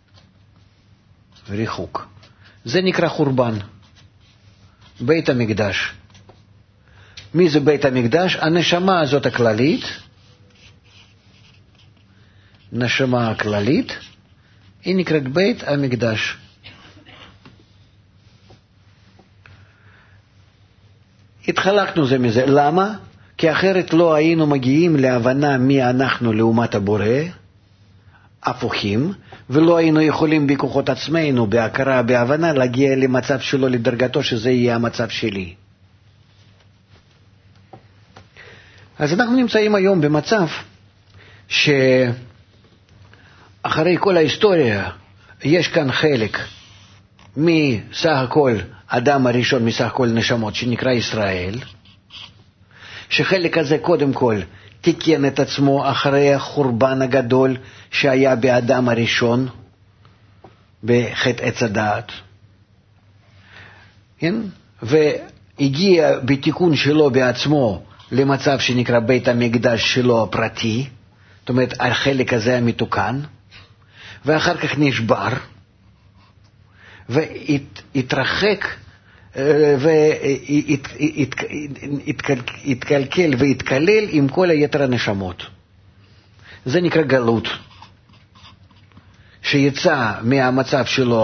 ריחוק. זה נקרא חורבן. בית המקדש. מי זה בית המקדש? הנשמה הזאת הכללית. נשמה הכללית, היא נקראת בית המקדש. התחלקנו זה מזה. למה? כי אחרת לא היינו מגיעים להבנה מי אנחנו לעומת הבורא, הפוכים, ולא היינו יכולים בכוחות עצמנו, בהכרה, בהבנה, להגיע למצב שלו, לדרגתו, שזה יהיה המצב שלי. אז אנחנו נמצאים היום במצב שאחרי כל ההיסטוריה יש כאן חלק מסך הכל האדם הראשון מסך כל נשמות שנקרא ישראל, שחלק הזה קודם כל תיקן את עצמו אחרי החורבן הגדול שהיה באדם הראשון, בחטא עץ הדעת, כן? והגיע בתיקון שלו בעצמו למצב שנקרא בית המקדש שלו הפרטי, זאת אומרת החלק הזה המתוקן, ואחר כך נשבר והתרחק והתקלקל והתקלל עם כל היתר הנשמות. זה נקרא גלות, שיצא מהמצב שלו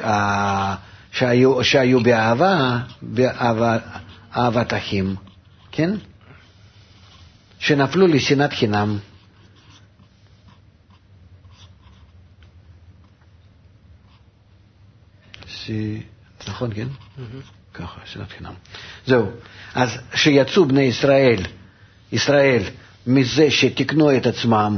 שהיו, שהיו באהבה, באהבה, אהבת אחים, כן? שנפלו לשנאת חינם. ש... נכון, כן? Mm-hmm. ככה, שנאת חינם. זהו. אז שיצאו בני ישראל, ישראל, מזה שתקנו את עצמם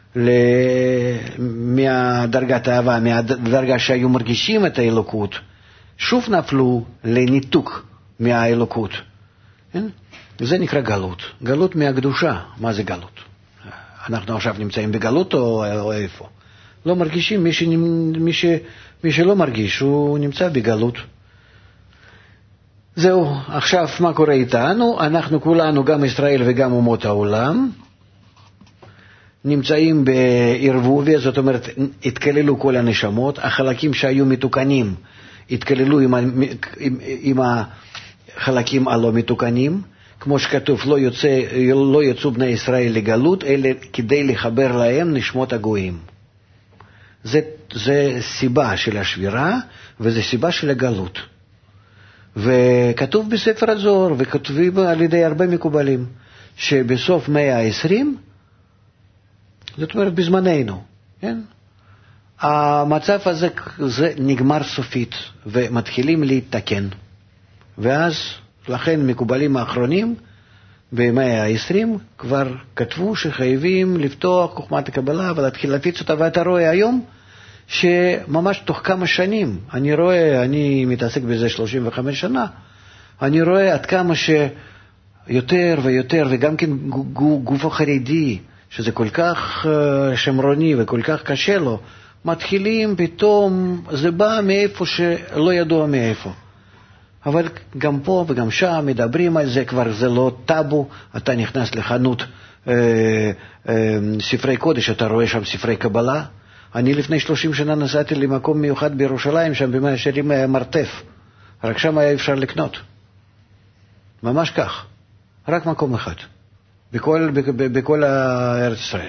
מהדרגת האהבה, מהדרגה שהיו מרגישים את האלוקות, שוב נפלו לניתוק מהאלוקות. כן? זה נקרא גלות. גלות מהקדושה. מה זה גלות? אנחנו עכשיו נמצאים בגלות או, או איפה? לא מרגישים, מי, ש, מי, ש, מי שלא מרגיש, הוא נמצא בגלות. זהו, עכשיו מה קורה איתנו? אנחנו כולנו, גם ישראל וגם אומות העולם, נמצאים בערבוביה, זאת אומרת, התקללו כל הנשמות, החלקים שהיו מתוקנים, התקללו עם, עם, עם החלקים הלא מתוקנים, כמו שכתוב, לא, יוצא, לא יצאו בני ישראל לגלות, אלא כדי לחבר להם נשמות הגויים. זה, זה סיבה של השבירה, וזה סיבה של הגלות. וכתוב בספר הזוהר, וכתובים על ידי הרבה מקובלים, שבסוף מאה העשרים, זאת אומרת בזמננו, כן? המצב הזה זה נגמר סופית, ומתחילים להתתקן. ואז, לכן מקובלים האחרונים, במאה העשרים, כבר כתבו שחייבים לפתוח חוכמת הקבלה ולהתחיל להפיץ אותה, ואתה רואה היום שממש תוך כמה שנים, אני רואה, אני מתעסק בזה שלושים וחמש שנה, אני רואה עד כמה שיותר ויותר, וגם כן גוף החרדי, שזה כל כך שמרוני וכל כך קשה לו, מתחילים פתאום, זה בא מאיפה שלא ידוע מאיפה. אבל גם פה וגם שם מדברים על זה, כבר זה לא טאבו, אתה נכנס לחנות אה, אה, ספרי קודש, אתה רואה שם ספרי קבלה. אני לפני שלושים שנה נסעתי למקום מיוחד בירושלים, שם במאה שערים היה מרתף, רק שם היה אפשר לקנות. ממש כך, רק מקום אחד, בכל, בכל ארץ ישראל.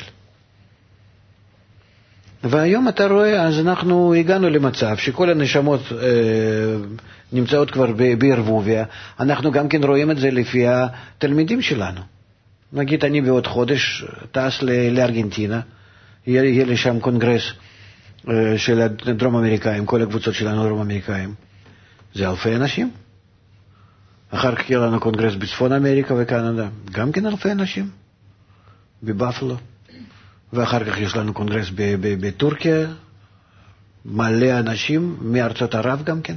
והיום אתה רואה, אז אנחנו הגענו למצב שכל הנשמות אה, נמצאות כבר בערבוביה. אנחנו גם כן רואים את זה לפי התלמידים שלנו. נגיד אני בעוד חודש טס לארגנטינה, יהיה, יהיה לי שם קונגרס אה, של הדרום אמריקאים, כל הקבוצות שלנו דרום אמריקאים. זה אלפי אנשים. אחר כך יהיה לנו קונגרס בצפון אמריקה וקנדה, גם כן אלפי אנשים, בבאפלו. ואחר כך יש לנו קונגרס בטורקיה, מלא אנשים מארצות ערב גם כן.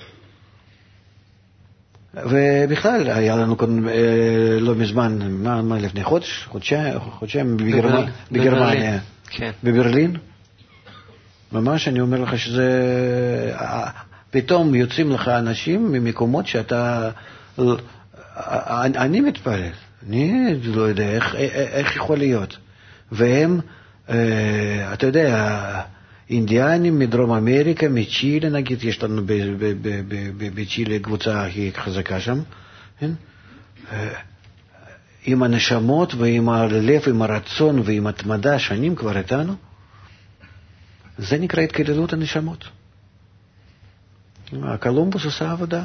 ובכלל, היה לנו לא מזמן, מה, מה לפני חודש, חודשיים, חודשיים בגרמניה, בגרמניה, כן. בברלין. ממש אני אומר לך שזה, פתאום יוצאים לך אנשים ממקומות שאתה, אני מתפלל, אני לא יודע איך, איך יכול להיות. והם, אתה יודע, אינדיאנים מדרום אמריקה, מצ'ילה, נגיד, יש לנו בצ'ילה קבוצה הכי חזקה שם, עם הנשמות ועם הלב, עם הרצון ועם התמדה, שנים כבר איתנו, זה נקרא התקללות הנשמות. הקולומבוס עושה עבודה.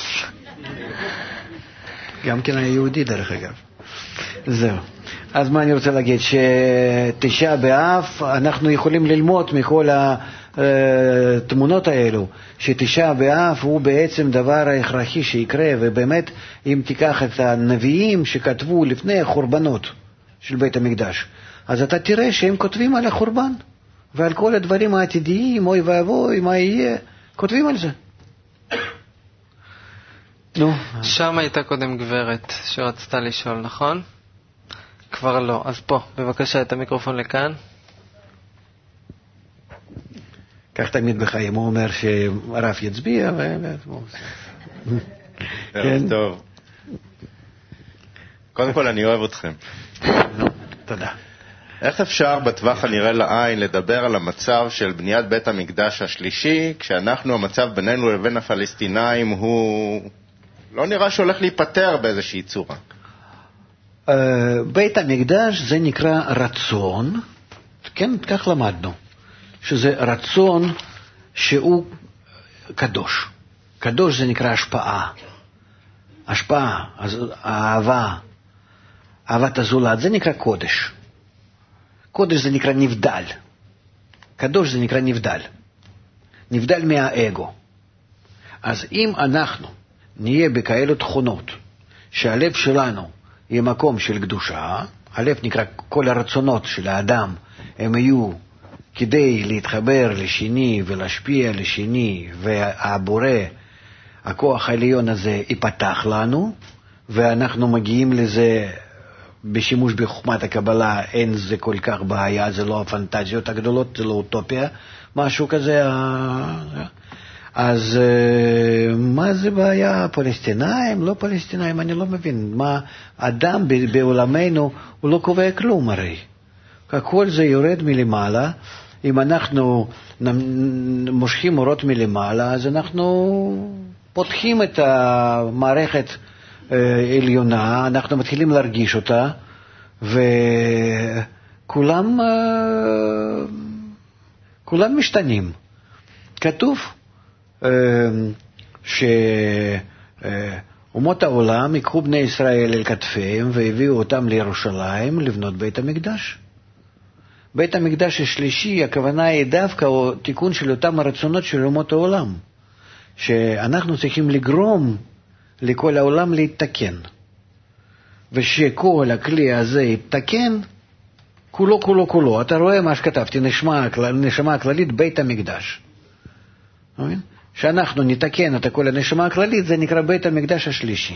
גם כן היהודי דרך אגב. זהו. אז מה אני רוצה להגיד? שתשעה באב אנחנו יכולים ללמוד מכל התמונות האלו, שתשעה באב הוא בעצם דבר ההכרחי שיקרה, ובאמת אם תיקח את הנביאים שכתבו לפני החורבנות של בית המקדש, אז אתה תראה שהם כותבים על החורבן ועל כל הדברים העתידיים, אוי ואבוי, מה יהיה, כותבים על זה. נו. שם הייתה קודם גברת שרצתה לשאול, נכון? כבר לא. אז פה, בבקשה, את המיקרופון לכאן. כך תמיד בחיים, הוא אומר שהרב יצביע, ו... ערב טוב. קודם כל, אני אוהב אתכם. תודה. איך אפשר בטווח הנראה לעין לדבר על המצב של בניית בית המקדש השלישי, כשאנחנו, המצב בינינו לבין הפלסטינאים הוא לא נראה שהולך להיפטר באיזושהי צורה? בית המקדש זה נקרא רצון, כן, כך למדנו, שזה רצון שהוא קדוש. קדוש זה נקרא השפעה. השפעה, אהבה, אהבת הזולת, זה נקרא קודש. קודש זה נקרא נבדל. קדוש זה נקרא נבדל. נבדל מהאגו. אז אם אנחנו נהיה בכאלו תכונות שהלב שלנו יהיה מקום של קדושה, הלב נקרא כל הרצונות של האדם, הם יהיו כדי להתחבר לשני ולהשפיע לשני, והבורא, הכוח העליון הזה ייפתח לנו, ואנחנו מגיעים לזה בשימוש בחוכמת הקבלה, אין זה כל כך בעיה, זה לא הפנטזיות הגדולות, זה לא אוטופיה, משהו כזה. אז מה זה בעיה? פלסטינאים, לא פלסטינאים, אני לא מבין. מה, אדם בעולמנו הוא לא קובע כלום הרי. הכל זה יורד מלמעלה. אם אנחנו מושכים אורות מלמעלה, אז אנחנו פותחים את המערכת עליונה, אנחנו מתחילים להרגיש אותה, וכולם כולם משתנים. כתוב שאומות העולם יקחו בני ישראל אל כתפיהם והביאו אותם לירושלים לבנות בית המקדש. בית המקדש השלישי, הכוונה היא דווקא תיקון של אותם הרצונות של אומות העולם, שאנחנו צריכים לגרום לכל העולם להתתקן, ושכל הכלי הזה יתתקן כולו כולו כולו. אתה רואה מה שכתבתי, נשמה, נשמה הכללית, בית המקדש. שאנחנו נתקן את כל הנשמה הכללית, זה נקרא בית המקדש השלישי.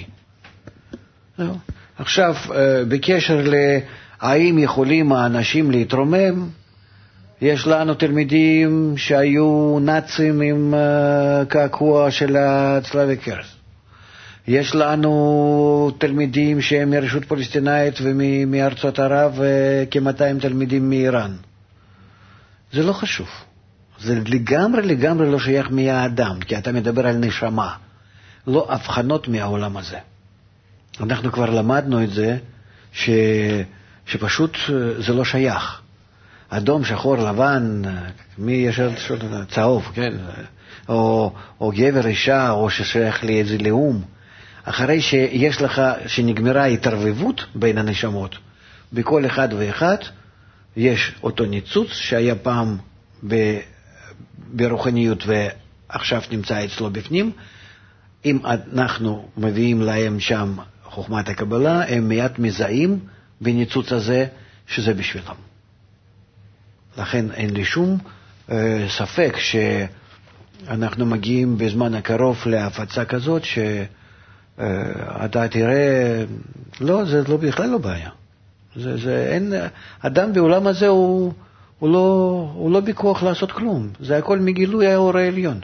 עכשיו, בקשר להאם יכולים האנשים להתרומם, יש לנו תלמידים שהיו נאצים עם קעקוע של הצלב קרס. יש לנו תלמידים שהם מרשות פלסטינאית ומארצות ערב, כ-מאתיים תלמידים מאיראן. זה לא חשוב. זה לגמרי לגמרי לא שייך מהאדם, כי אתה מדבר על נשמה. לא הבחנות מהעולם הזה. אנחנו כבר למדנו את זה, ש... שפשוט זה לא שייך. אדום, שחור, לבן, מי יש צהוב, כן? או, או גבר, אישה, או ששייך לאיזה לאום. אחרי שיש לך, שנגמרה התערבבות בין הנשמות, בכל אחד ואחד יש אותו ניצוץ שהיה פעם ב, ברוחניות ועכשיו נמצא אצלו בפנים. אם אנחנו מביאים להם שם חוכמת הקבלה, הם מיד מזהים בניצוץ הזה שזה בשבילם. לכן אין לי שום אה, ספק שאנחנו מגיעים בזמן הקרוב להפצה כזאת ש... אתה תראה, לא, זה לא בכלל לא בעיה. זה, זה, אין, אדם בעולם הזה הוא, הוא לא, הוא לא בכוח לעשות כלום. זה הכל מגילוי האור העליון.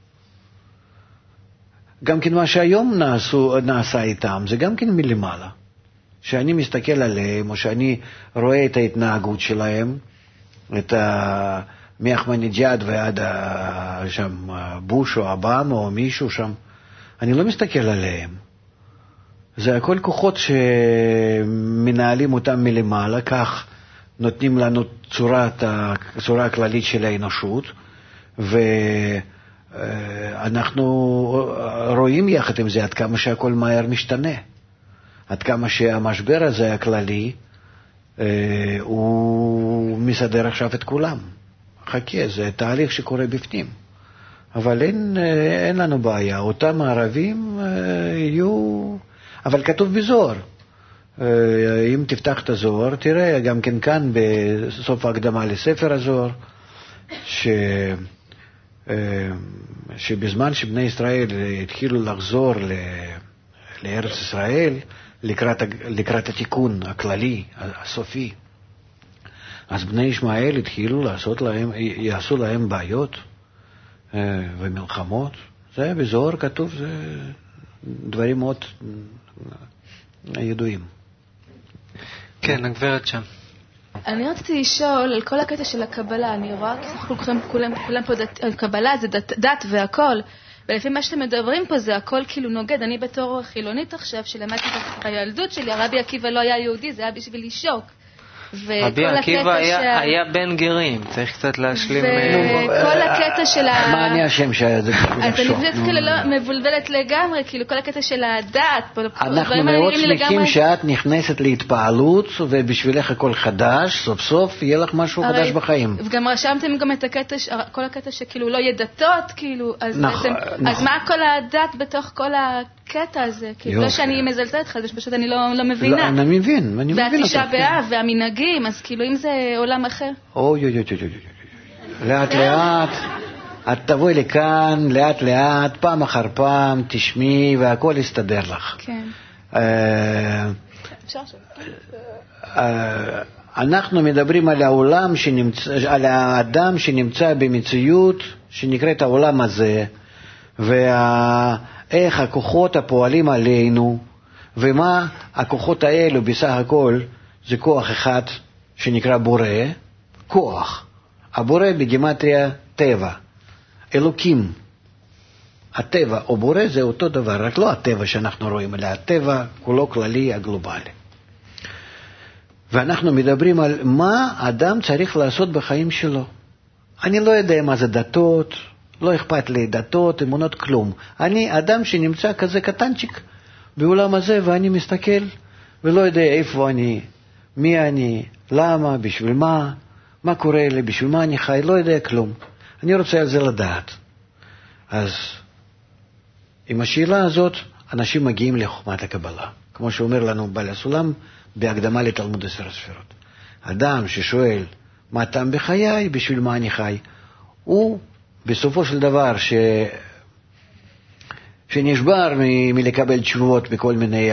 גם כן מה שהיום נעשו, נעשה איתם, זה גם כן מלמעלה. שאני מסתכל עליהם, או שאני רואה את ההתנהגות שלהם, את מאחמדינג'אד ועד שם בוש או אובמה או מישהו שם, אני לא מסתכל עליהם. זה הכל כוחות שמנהלים אותם מלמעלה, כך נותנים לנו צורת, הצורה הכללית של האנושות, ואנחנו רואים יחד עם זה עד כמה שהכל מהר משתנה. עד כמה שהמשבר הזה הכללי, הוא מסדר עכשיו את כולם. חכה, זה תהליך שקורה בפנים. אבל אין, אין לנו בעיה, אותם הערבים יהיו, אבל כתוב בזוהר. אם תפתח את הזוהר, תראה גם כן כאן בסוף ההקדמה לספר הזוהר, שבזמן שבני ישראל התחילו לחזור לארץ ישראל, לקראת, לקראת התיקון הכללי, הסופי, אז בני ישמעאל התחילו לעשות להם, יעשו להם בעיות ומלחמות. זה בזוהר כתוב, זה דברים מאוד ידועים. כן, הגברת שם. אני רציתי לשאול על כל הקטע של הקבלה. אני רואה כולכם, כולם, כולם פה דת, קבלה זה דת, דת והכל, ולפי מה שאתם מדברים פה זה הכל כאילו נוגד. אני בתור חילונית עכשיו שלמדתי את הילדות שלי, הרבי עקיבא לא היה יהודי, זה היה בשביל לשוק. רבי עקיבא היה, ש... היה בן גרים, צריך קצת להשלים. וכל הקטע של ה... מה אני השם שהיה זה? אז אני חושבת כאילו לא מבולבלת לגמרי, כאילו כל הקטע של הדת. אנחנו מאוד שמחים שאת נכנסת להתפעלות, ובשבילך הכל חדש, סוף סוף יהיה לך משהו חדש בחיים. וגם רשמתם גם את הקטע, כל הקטע שכאילו לא יהיה דתות, כאילו, אז בעצם, אז מה כל הדת בתוך כל הקטע הזה? כאילו לא שאני מזלזלת לך, זה פשוט אני לא מבינה. אני מבין, אני מבין. והתשעה באב והמנהגים, אז כאילו אם זה עולם אחר. אוי אוי אוי אוי אוי. לאט לאט, את תבואי לכאן, לאט לאט, פעם אחר פעם, תשמעי והכל יסתדר לך. כן. אפשר שם. אנחנו מדברים על העולם שנמצא, על האדם שנמצא במציאות שנקראת העולם הזה, ואיך הכוחות הפועלים עלינו, ומה הכוחות האלו בסך הכל, זה כוח אחד שנקרא בורא, כוח. הבורא בגימטריה טבע, אלוקים. הטבע או בורא זה אותו דבר, רק לא הטבע שאנחנו רואים, אלא הטבע כולו כללי הגלובלי. ואנחנו מדברים על מה אדם צריך לעשות בחיים שלו. אני לא יודע מה זה דתות, לא אכפת לי דתות, אמונות, כלום. אני אדם שנמצא כזה קטנצ'יק בעולם הזה, ואני מסתכל ולא יודע איפה אני, מי אני, למה, בשביל מה, מה קורה לי, בשביל מה אני חי, לא יודע כלום. אני רוצה על זה לדעת. אז עם השאלה הזאת, אנשים מגיעים לחוכמת הקבלה. כמו שאומר לנו בעל הסולם, בהקדמה לתלמוד עשר הספירות. אדם ששואל, מה טעם בחיי, בשביל מה אני חי? הוא בסופו של דבר ש... שנשבר מ... מלקבל תשובות בכל מיני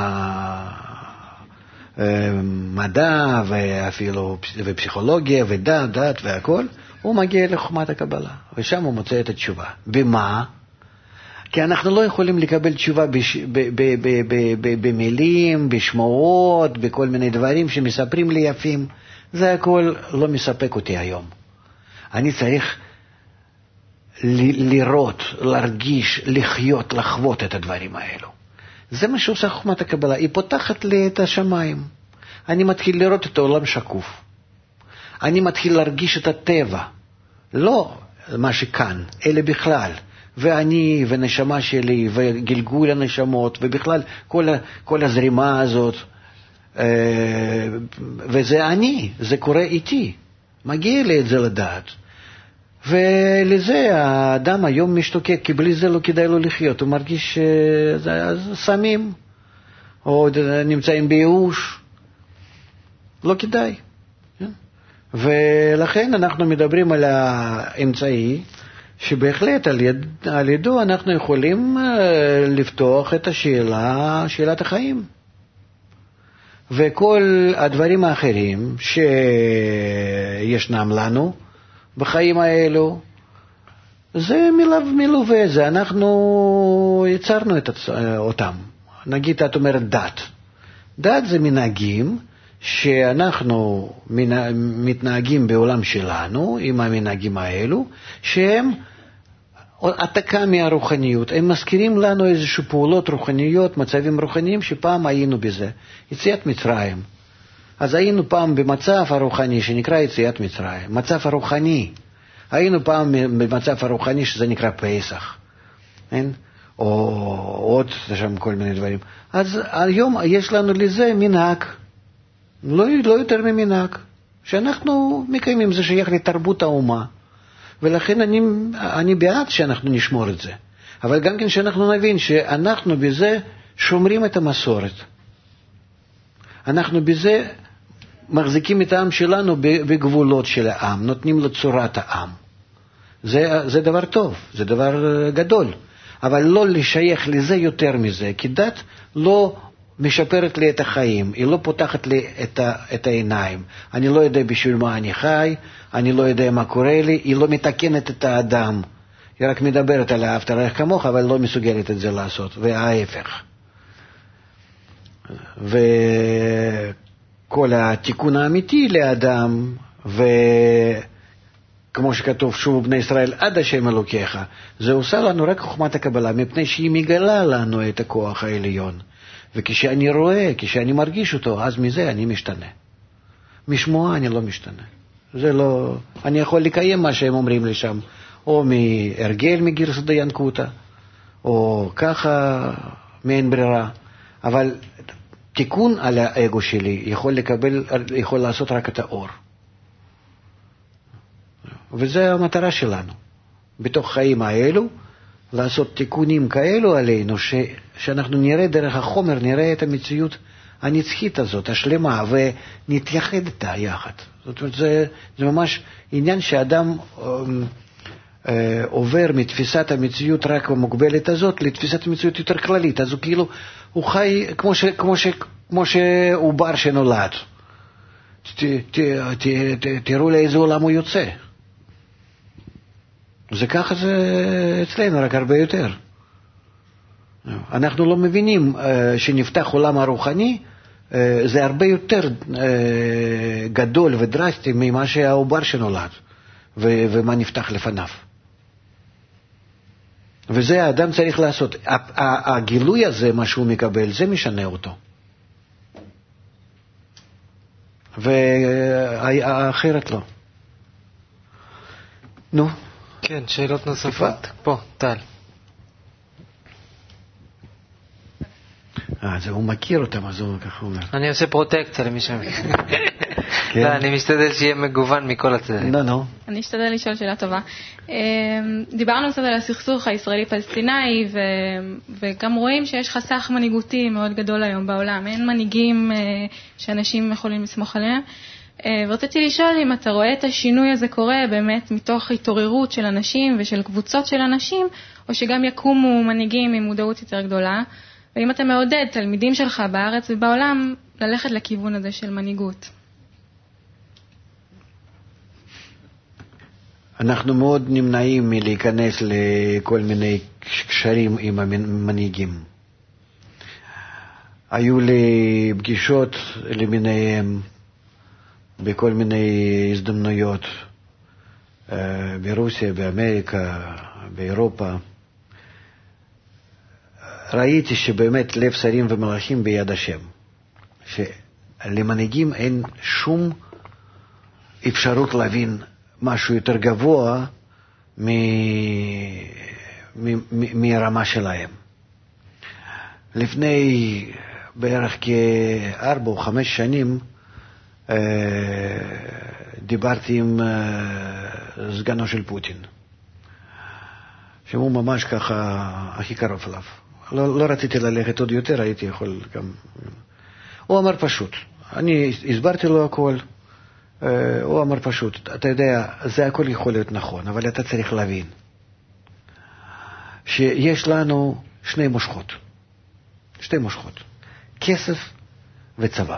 מדע ואפילו ופסיכולוגיה ודת, דת והכל, הוא מגיע לחוכמת הקבלה, ושם הוא מוצא את התשובה. במה? כי אנחנו לא יכולים לקבל תשובה בש... ב... ב... ב... ב... ב... במילים, בשמועות, בכל מיני דברים שמספרים לי יפים. זה הכל לא מספק אותי היום. אני צריך ל... לראות, להרגיש, לחיות, לחוות את הדברים האלו. זה מה שעושה חוכמת הקבלה. היא פותחת לי את השמיים. אני מתחיל לראות את העולם שקוף. אני מתחיל להרגיש את הטבע. לא מה שכאן, אלא בכלל. ואני ונשמה שלי וגלגול הנשמות ובכלל כל, כל הזרימה הזאת. וזה אני, זה קורה איתי. מגיע לי את זה לדעת. ולזה האדם היום משתוקק, כי בלי זה לא כדאי לו לחיות. הוא מרגיש סמים, או נמצאים בייאוש. לא כדאי. ולכן אנחנו מדברים על האמצעי, שבהחלט על, יד, על ידו אנחנו יכולים לפתוח את השאלה, שאלת החיים. וכל הדברים האחרים שישנם לנו בחיים האלו, זה מלווה, זה אנחנו יצרנו את אותם. נגיד, את אומרת דת. דת זה מנהגים שאנחנו מתנהגים בעולם שלנו, עם המנהגים האלו, שהם עתקה מהרוחניות. הם מזכירים לנו איזשהו פעולות רוחניות, מצבים רוחניים שפעם היינו בזה. יציאת מצרים. אז היינו פעם במצב הרוחני שנקרא יציאת מצרים. מצב הרוחני. היינו פעם במצב הרוחני שזה נקרא פסח. אין? או עוד שם כל מיני דברים. אז היום יש לנו לזה מנהג. לא, לא יותר ממנהג. שאנחנו מקיימים, זה שייך לתרבות האומה. ולכן אני, אני בעד שאנחנו נשמור את זה. אבל גם כן שאנחנו נבין שאנחנו בזה שומרים את המסורת. אנחנו בזה מחזיקים את העם שלנו בגבולות של העם, נותנים לו צורת העם. זה, זה דבר טוב, זה דבר גדול, אבל לא לשייך לזה יותר מזה, כי דת לא משפרת לי את החיים, היא לא פותחת לי את, ה, את העיניים, אני לא יודע בשביל מה אני חי, אני לא יודע מה קורה לי, היא לא מתקנת את האדם, היא רק מדברת על אהבת לרעך כמוך, אבל לא מסוגלת את זה לעשות, וההפך. וכל התיקון האמיתי לאדם, וכמו שכתוב שוב בני ישראל עד השם אלוקיך, זה עושה לנו רק חוכמת הקבלה, מפני שהיא מגלה לנו את הכוח העליון. וכשאני רואה, כשאני מרגיש אותו, אז מזה אני משתנה. משמוע אני לא משתנה. זה לא, אני יכול לקיים מה שהם אומרים לי שם, או מהרגל מגרסא דינקותא, או ככה מאין ברירה, אבל תיקון על האגו שלי יכול לקבל, יכול לעשות רק את האור. וזה המטרה שלנו. בתוך חיים האלו, לעשות תיקונים כאלו עלינו, ש, שאנחנו נראה דרך החומר, נראה את המציאות הנצחית הזאת, השלמה, ונתייחד איתה יחד. זאת אומרת, זה, זה ממש עניין שאדם אה, עובר מתפיסת המציאות רק המוגבלת הזאת, לתפיסת המציאות יותר כללית. אז הוא כאילו, הוא חי כמו, ש, כמו, ש, כמו שהוא בר שנולד. ת, ת, ת, ת, תראו לאיזה עולם הוא יוצא. זה ככה זה אצלנו, רק הרבה יותר. אנחנו לא מבינים שנפתח עולם הרוחני, זה הרבה יותר גדול ודרסטי ממה שהעובר שנולד, ומה נפתח לפניו. וזה האדם צריך לעשות. הגילוי הזה, מה שהוא מקבל, זה משנה אותו. והאחרת לא. נו. כן, שאלות נוספות. פה, טל. אה, זה הוא מכיר אותם, אז הוא ככה אומר. אני עושה פרוטקציה למי שם. לא, אני משתדל שיהיה מגוון מכל הצדדים. לא, לא. אני אשתדל לשאול שאלה טובה. דיברנו קצת על הסכסוך הישראלי-פלסטיני, וגם רואים שיש חסך מנהיגותי מאוד גדול היום בעולם. אין מנהיגים שאנשים יכולים לסמוך עליהם. ורציתי לשאול אם אתה רואה את השינוי הזה קורה באמת מתוך התעוררות של אנשים ושל קבוצות של אנשים, או שגם יקומו מנהיגים עם מודעות יותר גדולה, ואם אתה מעודד תלמידים שלך בארץ ובעולם ללכת לכיוון הזה של מנהיגות. אנחנו מאוד נמנעים מלהיכנס לכל מיני קשרים עם המנהיגים. היו לי פגישות למיניהם בכל מיני הזדמנויות, ברוסיה, באמריקה, באירופה. ראיתי שבאמת לב שרים ומלאכים ביד השם, שלמנהיגים אין שום אפשרות להבין משהו יותר גבוה מרמה שלהם. לפני בערך כארבע או חמש שנים דיברתי עם סגנו של פוטין, שהוא ממש ככה הכי קרוב אליו. לא, לא רציתי ללכת עוד יותר, הייתי יכול גם... הוא אמר פשוט, אני הסברתי לו הכל, הוא אמר פשוט, אתה יודע, זה הכל יכול להיות נכון, אבל אתה צריך להבין שיש לנו שני מושכות, שתי מושכות, כסף וצבא.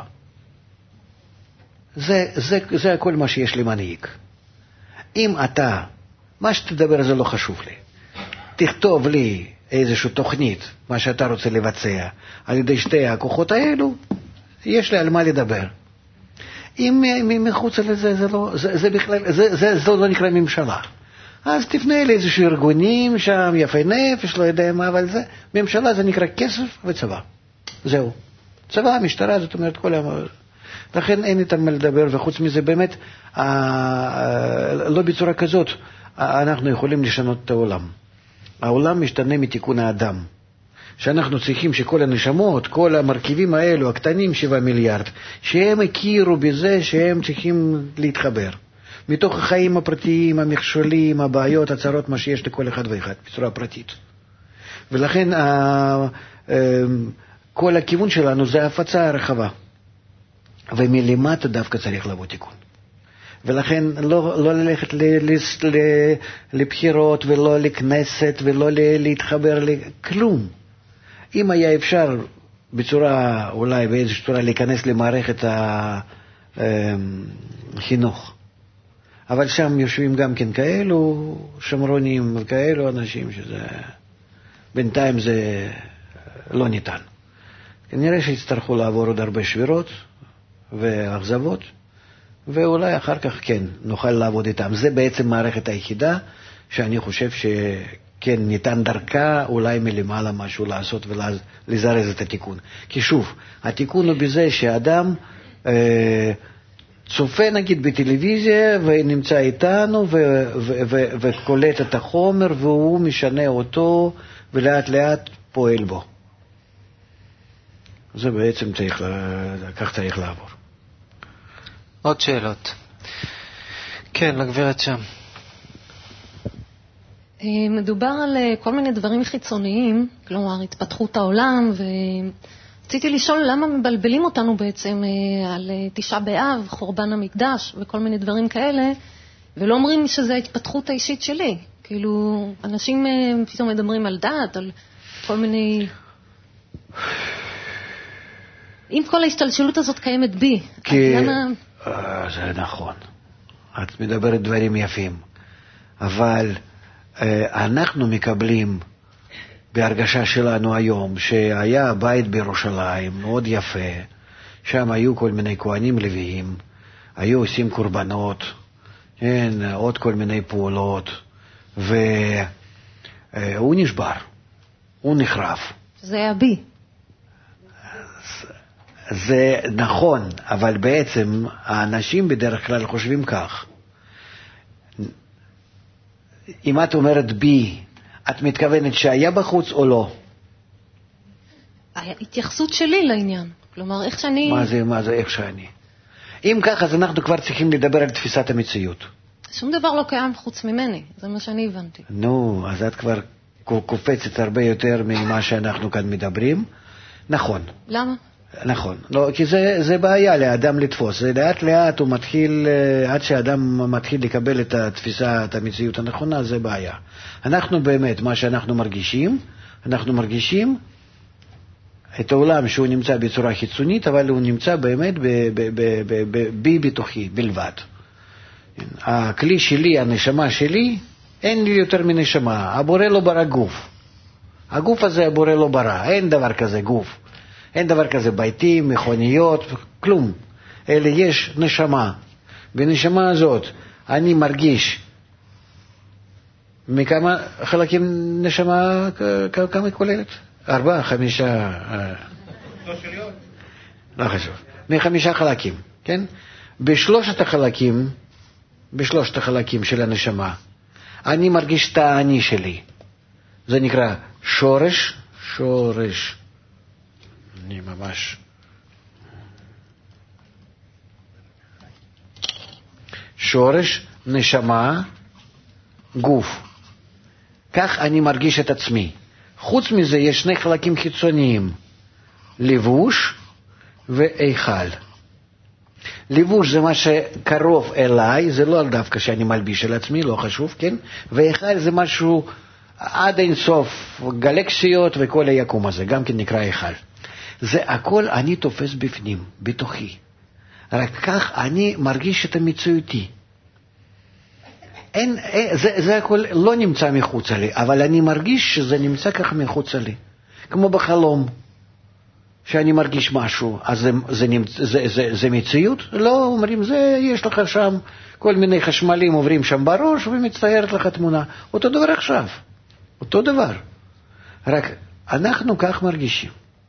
זה, זה, זה הכל מה שיש למנהיג. אם אתה, מה שתדבר זה לא חשוב לי, תכתוב לי איזושהי תוכנית, מה שאתה רוצה לבצע, על ידי שתי הכוחות האלו, יש לי על מה לדבר. אם מחוץ לזה, זה לא, זה, זה בכלל, זה, זה, זה לא נקרא ממשלה. אז תפנה לאיזשהו ארגונים שם, יפי נפש, לא יודע מה, אבל זה, ממשלה זה נקרא כסף וצבא. זהו. צבא, משטרה, זאת אומרת, כל ה... לכן אין איתם מה לדבר, וחוץ מזה באמת, לא בצורה כזאת, אנחנו יכולים לשנות את העולם. העולם משתנה מתיקון האדם. שאנחנו צריכים שכל הנשמות, כל המרכיבים האלו, הקטנים שבעה מיליארד, שהם הכירו בזה שהם צריכים להתחבר. מתוך החיים הפרטיים, המכשולים, הבעיות, הצרות, מה שיש לכל אחד ואחד, בצורה פרטית. ולכן כל הכיוון שלנו זה הפצה הרחבה. ומלמטה דווקא צריך לבוא תיקון. ולכן לא, לא ללכת ל, ל, ל, לבחירות ולא לכנסת ולא ל, להתחבר לכלום. אם היה אפשר בצורה, אולי באיזושהי צורה, להיכנס למערכת החינוך. אבל שם יושבים גם כן כאלו שמרונים וכאלו אנשים שזה, בינתיים זה לא ניתן. כנראה שיצטרכו לעבור עוד הרבה שבירות ואכזבות, ואולי אחר כך כן נוכל לעבוד איתם. זה בעצם מערכת היחידה שאני חושב שכן ניתן דרכה אולי מלמעלה משהו לעשות ולזרז את התיקון. כי שוב, התיקון הוא בזה שאדם אה, צופה נגיד בטלוויזיה ונמצא איתנו ו- ו- ו- וקולט את החומר והוא משנה אותו ולאט לאט פועל בו. זה בעצם צריך, כך צריך לעבור. עוד שאלות. כן, לגברת שם. מדובר על כל מיני דברים חיצוניים, כלומר התפתחות העולם, ורציתי לשאול למה מבלבלים אותנו בעצם על תשעה באב, חורבן המקדש וכל מיני דברים כאלה, ולא אומרים שזה ההתפתחות האישית שלי. כאילו, אנשים פתאום מדברים על דת, על כל מיני... אם כל ההשתלשלות הזאת קיימת בי, כי... אז למה... זה נכון. את מדברת דברים יפים. אבל אנחנו מקבלים בהרגשה שלנו היום שהיה בית בירושלים מאוד יפה, שם היו כל מיני כהנים לוויים, היו עושים קורבנות, כן, עוד כל מיני פעולות, והוא נשבר, הוא נחרב. זה היה בי. זה נכון, אבל בעצם האנשים בדרך כלל חושבים כך. אם את אומרת בי, את מתכוונת שהיה בחוץ או לא? ההתייחסות שלי לעניין. כלומר, איך שאני... מה זה, מה זה, איך שאני? אם כך, אז אנחנו כבר צריכים לדבר על תפיסת המציאות. שום דבר לא קיים חוץ ממני, זה מה שאני הבנתי. נו, אז את כבר קופצת הרבה יותר ממה שאנחנו כאן מדברים. נכון. למה? נכון, לא, כי זה, זה בעיה לאדם לתפוס, זה לאט לאט הוא מתחיל, עד שאדם מתחיל לקבל את התפיסה, את המציאות הנכונה, זה בעיה. אנחנו באמת, מה שאנחנו מרגישים, אנחנו מרגישים את העולם שהוא נמצא בצורה חיצונית, אבל הוא נמצא באמת בי בתוכי בלבד. הכלי שלי, הנשמה שלי, אין לי יותר מנשמה, הבורא לא ברא גוף. הגוף הזה הבורא לא ברא, אין דבר כזה גוף. אין דבר כזה ביתים, מכוניות, כלום. אלא יש נשמה. בנשמה הזאת אני מרגיש מכמה חלקים נשמה, כמה כוללת? ארבעה, חמישה... לא חשוב. מחמישה חלקים, כן? בשלושת החלקים, בשלושת החלקים של הנשמה, אני מרגיש את האני שלי. זה נקרא שורש, שורש. אני ממש... שורש, נשמה, גוף. כך אני מרגיש את עצמי. חוץ מזה יש שני חלקים חיצוניים, לבוש ואיכל. לבוש זה מה שקרוב אליי, זה לא דווקא שאני מלביש על עצמי, לא חשוב, כן? ואיכל זה משהו עד אין סוף, גלקסיות וכל היקום הזה, גם כן נקרא איכל. זה הכל אני תופס בפנים, בתוכי. רק כך אני מרגיש את המציאותי. אין, זה, זה הכל לא נמצא מחוץ לי, אבל אני מרגיש שזה נמצא כך מחוץ לי. כמו בחלום, שאני מרגיש משהו, אז זה, זה, זה, זה, זה מציאות? לא, אומרים, זה, יש לך שם כל מיני חשמלים עוברים שם בראש ומצטיירת לך תמונה. אותו דבר עכשיו, אותו דבר. רק אנחנו כך מרגישים.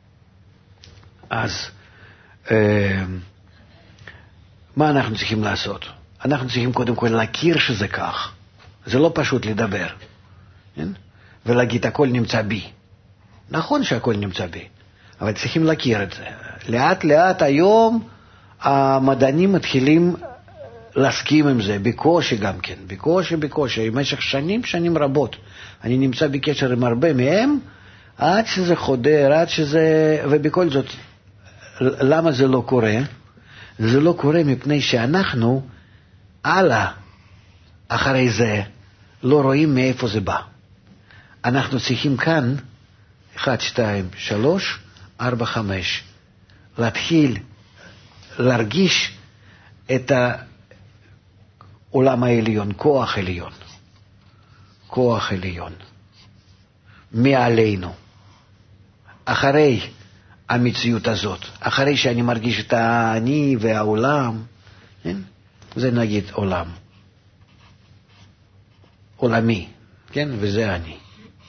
אז אה, מה אנחנו צריכים לעשות? אנחנו צריכים קודם כל להכיר שזה כך. זה לא פשוט לדבר. כן? ולהגיד, הכל נמצא בי. נכון שהכל נמצא בי, אבל צריכים להכיר את זה. לאט לאט היום המדענים מתחילים להסכים עם זה, בקושי גם כן, בקושי, בקושי. במשך שנים, שנים רבות. אני נמצא בקשר עם הרבה מהם, עד שזה חודר, עד שזה... ובכל זאת, למה זה לא קורה? זה לא קורה מפני שאנחנו הלאה, אחרי זה, לא רואים מאיפה זה בא. אנחנו צריכים כאן, אחד, שתיים, שלוש, ארבע, חמש, להתחיל להרגיש את העולם העליון, כוח עליון. כוח עליון. מעלינו. אחרי המציאות הזאת, אחרי שאני מרגיש את האני והעולם, כן? זה נגיד עולם. עולמי, כן? וזה אני.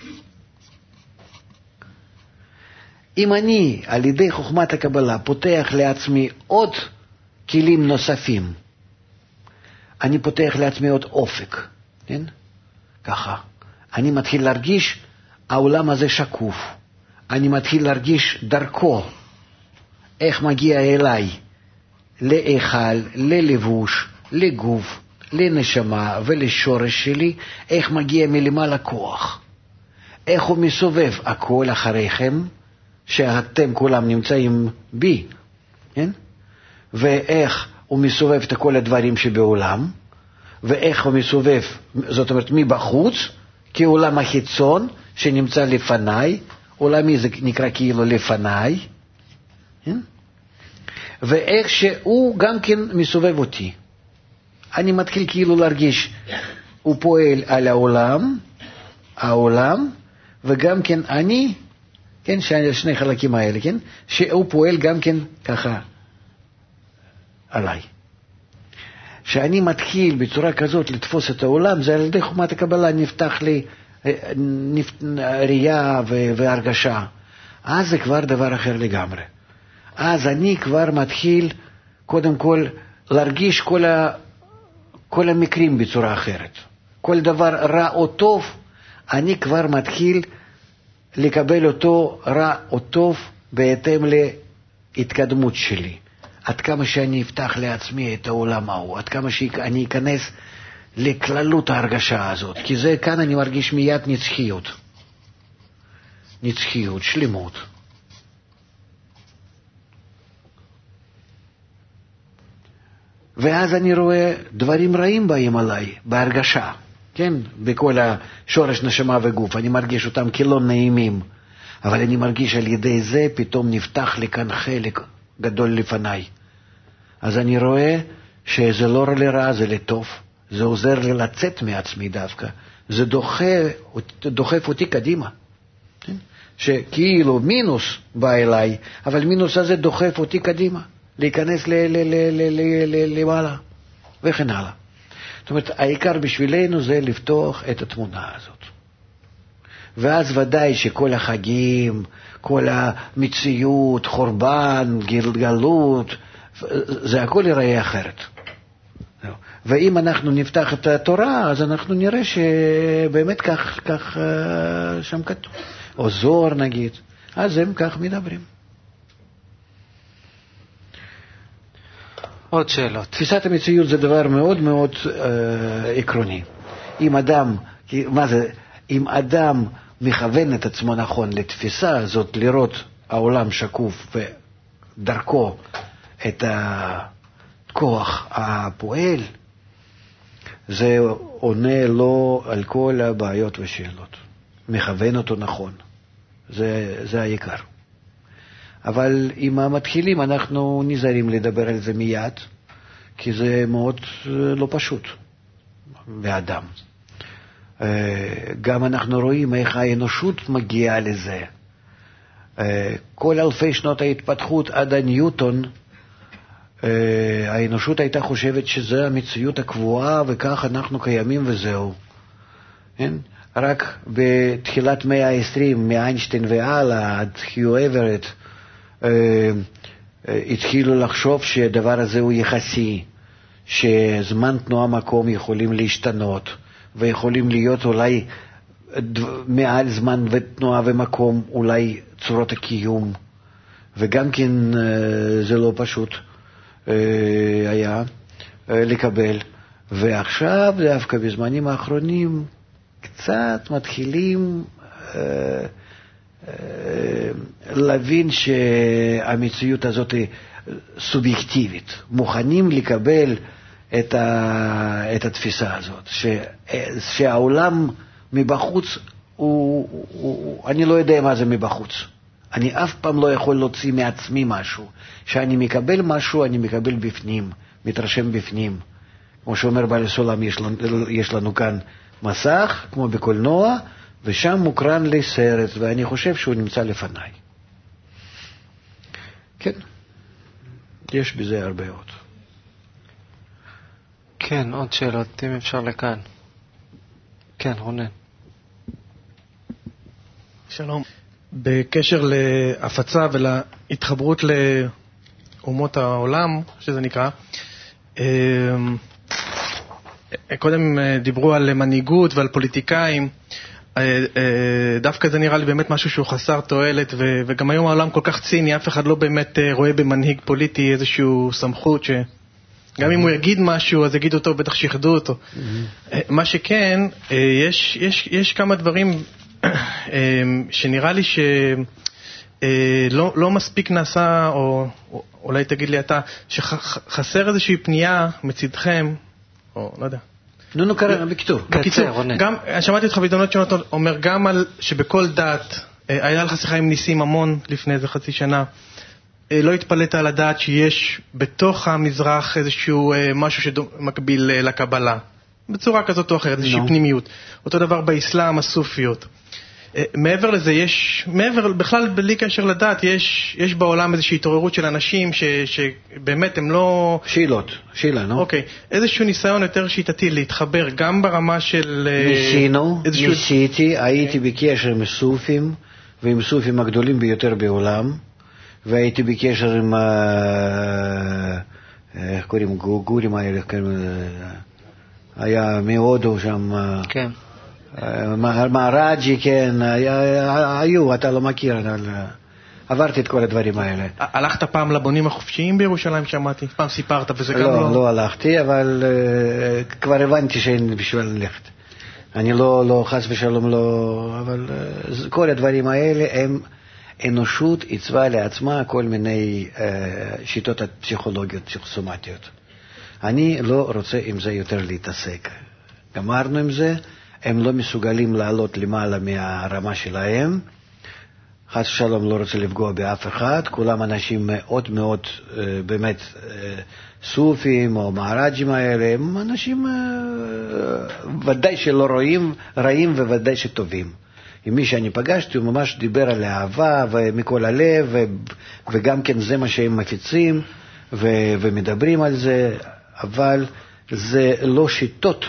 אם אני על ידי חוכמת הקבלה פותח לעצמי עוד כלים נוספים, אני פותח לעצמי עוד אופק, כן? ככה. אני מתחיל להרגיש העולם הזה שקוף. אני מתחיל להרגיש דרכו, איך מגיע אליי, להיכל, ללבוש, לגוף, לנשמה ולשורש שלי, איך מגיע מלמעלה כוח. איך הוא מסובב, הכל אחריכם, שאתם כולם נמצאים בי, כן? ואיך הוא מסובב את כל הדברים שבעולם, ואיך הוא מסובב, זאת אומרת, מבחוץ, כעולם החיצון שנמצא לפניי, עולמי זה נקרא כאילו לפניי, כן? ואיך שהוא גם כן מסובב אותי. אני מתחיל כאילו להרגיש, הוא פועל על העולם, העולם, וגם כן אני, כן, שני חלקים האלה, כן, שהוא פועל גם כן ככה עליי. שאני מתחיל בצורה כזאת לתפוס את העולם, זה על ידי חוכמת הקבלה נפתח לי ראייה והרגשה. אז זה כבר דבר אחר לגמרי. אז אני כבר מתחיל קודם כל להרגיש כל, ה, כל המקרים בצורה אחרת. כל דבר רע או טוב, אני כבר מתחיל לקבל אותו רע או טוב בהתאם להתקדמות שלי. עד כמה שאני אפתח לעצמי את העולם ההוא, עד כמה שאני אכנס לכללות ההרגשה הזאת, כי זה כאן אני מרגיש מיד נצחיות. נצחיות, שלמות. ואז אני רואה דברים רעים באים עליי, בהרגשה, כן? בכל השורש נשמה וגוף, אני מרגיש אותם כלא נעימים, אבל אני מרגיש על ידי זה פתאום נפתח לי כאן חלק גדול לפניי. אז אני רואה שזה לא לרע, זה לטוב. זה עוזר לי לצאת מעצמי דווקא. זה דוחף, דוחף אותי קדימה. כן? שכאילו מינוס בא אליי, אבל מינוס הזה דוחף אותי קדימה. להיכנס למעלה, וכן הלאה. זאת אומרת, העיקר בשבילנו זה לפתוח את התמונה הזאת. ואז ודאי שכל החגים, כל המציאות, חורבן, גלות, זה הכל ייראה אחרת. ואם אנחנו נפתח את התורה, אז אנחנו נראה שבאמת כך, כך שם כתוב. או זוהר נגיד, אז הם כך מדברים. עוד שאלות. תפיסת המציאות זה דבר מאוד מאוד אה, עקרוני. אם אדם, מה זה, אם אדם מכוון את עצמו נכון לתפיסה הזאת, לראות העולם שקוף ודרכו את הכוח הפועל, זה עונה לו על כל הבעיות ושאלות. מכוון אותו נכון. זה, זה העיקר. אבל עם המתחילים אנחנו נזהרים לדבר על זה מיד, כי זה מאוד לא פשוט באדם. גם אנחנו רואים איך האנושות מגיעה לזה. כל אלפי שנות ההתפתחות עד הניוטון, האנושות הייתה חושבת שזה המציאות הקבועה וכך אנחנו קיימים וזהו. כן? רק בתחילת מאה ה-עשרים, מאיינשטיין והלאה, עד חיו אברט, התחילו לחשוב שהדבר הזה הוא יחסי, שזמן תנועה מקום יכולים להשתנות, ויכולים להיות אולי מעל זמן ותנועה ומקום, אולי צורות הקיום, וגם כן זה לא פשוט היה לקבל. ועכשיו דווקא בזמנים האחרונים קצת מתחילים להבין שהמציאות הזאת היא סובייקטיבית. מוכנים לקבל את, ה, את התפיסה הזאת, ש, שהעולם מבחוץ, הוא, הוא, הוא, אני לא יודע מה זה מבחוץ. אני אף פעם לא יכול להוציא מעצמי משהו. כשאני מקבל משהו, אני מקבל בפנים, מתרשם בפנים. כמו שאומר בעל סולם, יש לנו, יש לנו כאן מסך, כמו בקולנוע, ושם מוקרן לי סרט, ואני חושב שהוא נמצא לפניי. כן, יש בזה הרבה עוד. כן, עוד שאלות, אם אפשר לכאן. כן, רונן. שלום. בקשר להפצה ולהתחברות לאומות העולם, שזה נקרא, קודם דיברו על מנהיגות ועל פוליטיקאים, דווקא זה נראה לי באמת משהו שהוא חסר תועלת, וגם היום העולם כל כך ציני, אף אחד לא באמת רואה במנהיג פוליטי איזשהו סמכות ש... גם אם הוא יגיד משהו, אז יגיד אותו, בטח שיחדו אותו. מה שכן, יש, יש, יש כמה דברים שנראה לי שלא לא מספיק נעשה, או אולי תגיד לי אתה, שחסר איזושהי פנייה מצדכם, או לא יודע. נו, נו, קרא, בקיצור. קצר, רונן. גם, שמעתי אותך בהזדמנות שונות, אומר גם על שבכל דת, היה לך שיחה עם ניסים המון לפני איזה חצי שנה, לא התפלאת על הדעת שיש בתוך המזרח איזשהו משהו שמקביל לקבלה, בצורה כזאת או אחרת, איזושהי פנימיות. אותו דבר באסלאם, הסופיות. מעבר לזה, יש, מעבר, בכלל בלי קשר לדעת, יש, יש בעולם איזושהי התעוררות של אנשים ש, שבאמת הם לא... שאלות, שאלה, נו. אוקיי, איזשהו ניסיון יותר שיטתי להתחבר גם ברמה של... ניסינו, איזשהו... ניסיתי, הייתי בקשר עם סופים, ועם סופים הגדולים ביותר בעולם, והייתי בקשר עם, איך קוראים, גורים האלה, היה מהודו שם, כן. מהרג'י, כן, היו, אתה לא מכיר, עברתי את כל הדברים האלה. הלכת פעם לבונים החופשיים בירושלים, שמעתי? פעם סיפרת, וזה גם לא... לא, לא הלכתי, אבל כבר הבנתי שאין בשביל ללכת. אני לא, לא, חס ושלום לא, אבל כל הדברים האלה הם... אנושות עיצבה לעצמה כל מיני uh, שיטות פסיכולוגיות, פסיכוסומטיות. אני לא רוצה עם זה יותר להתעסק. גמרנו עם זה, הם לא מסוגלים לעלות למעלה מהרמה שלהם. חס ושלום לא רוצה לפגוע באף אחד, כולם אנשים מאוד מאוד uh, באמת uh, סופים או מהרג'ים האלה, הם אנשים uh, ודאי שלא רואים, רעים וודאי שטובים. עם מי שאני פגשתי, הוא ממש דיבר על האהבה ומכל הלב, ו- וגם כן זה מה שהם מפיצים, ו- ומדברים על זה, אבל זה לא שיטות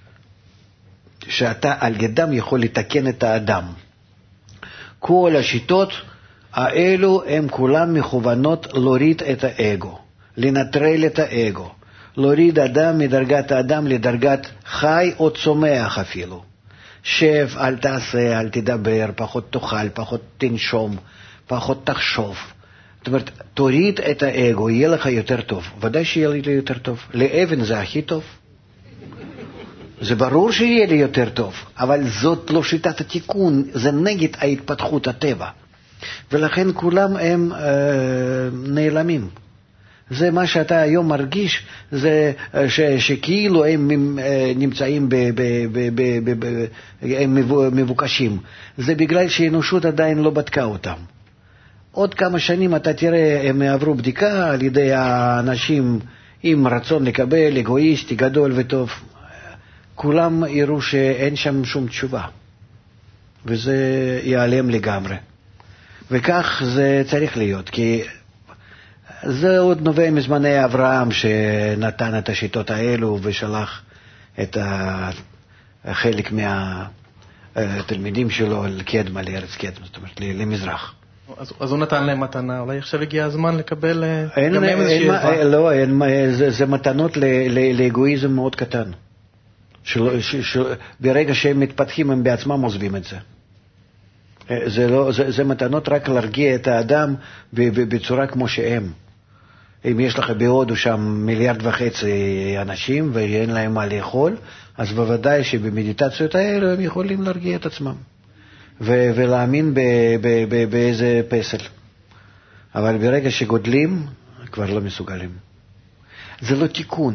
שאתה על ידם יכול לתקן את האדם. כל השיטות האלו הם כולם מכוונות להוריד את האגו, לנטרל את האגו, להוריד אדם מדרגת האדם לדרגת חי או צומח אפילו. שב, אל תעשה, אל תדבר, פחות תאכל, פחות תנשום, פחות תחשוב. זאת אומרת, תוריד את האגו, יהיה לך יותר טוב. ודאי שיהיה לי יותר טוב. לאבן זה הכי טוב. זה ברור שיהיה לי יותר טוב, אבל זאת לא שיטת התיקון, זה נגד ההתפתחות הטבע. ולכן כולם הם אה, נעלמים. זה מה שאתה היום מרגיש, זה ש, שכאילו הם נמצאים, ב, ב, ב, ב, ב, ב, הם מבוקשים. זה בגלל שהאנושות עדיין לא בדקה אותם. עוד כמה שנים אתה תראה, הם עברו בדיקה על ידי האנשים עם רצון לקבל, אגואיסטי, גדול וטוב. כולם יראו שאין שם שום תשובה. וזה ייעלם לגמרי. וכך זה צריך להיות, כי... זה עוד נובע מזמני אברהם שנתן את השיטות האלו ושלח את חלק מהתלמידים שלו לקדמה, לארץ קדמה, זאת אומרת למזרח. אז, אז הוא נתן להם מתנה, אולי עכשיו הגיע הזמן לקבל אין, גם הם איזושהי עזרה. לא, אין, זה, זה מתנות לאגואיזם מאוד קטן. של, ש, ש, ברגע שהם מתפתחים הם בעצמם עוזבים את זה. זה, לא, זה, זה מתנות רק להרגיע את האדם בצורה כמו שהם. אם יש לך בהודו שם מיליארד וחצי אנשים ואין להם מה לאכול, אז בוודאי שבמדיטציות האלה הם יכולים להרגיע את עצמם ו- ולהאמין ב- ב- ב- באיזה פסל. אבל ברגע שגודלים, כבר לא מסוגלים. זה לא תיקון.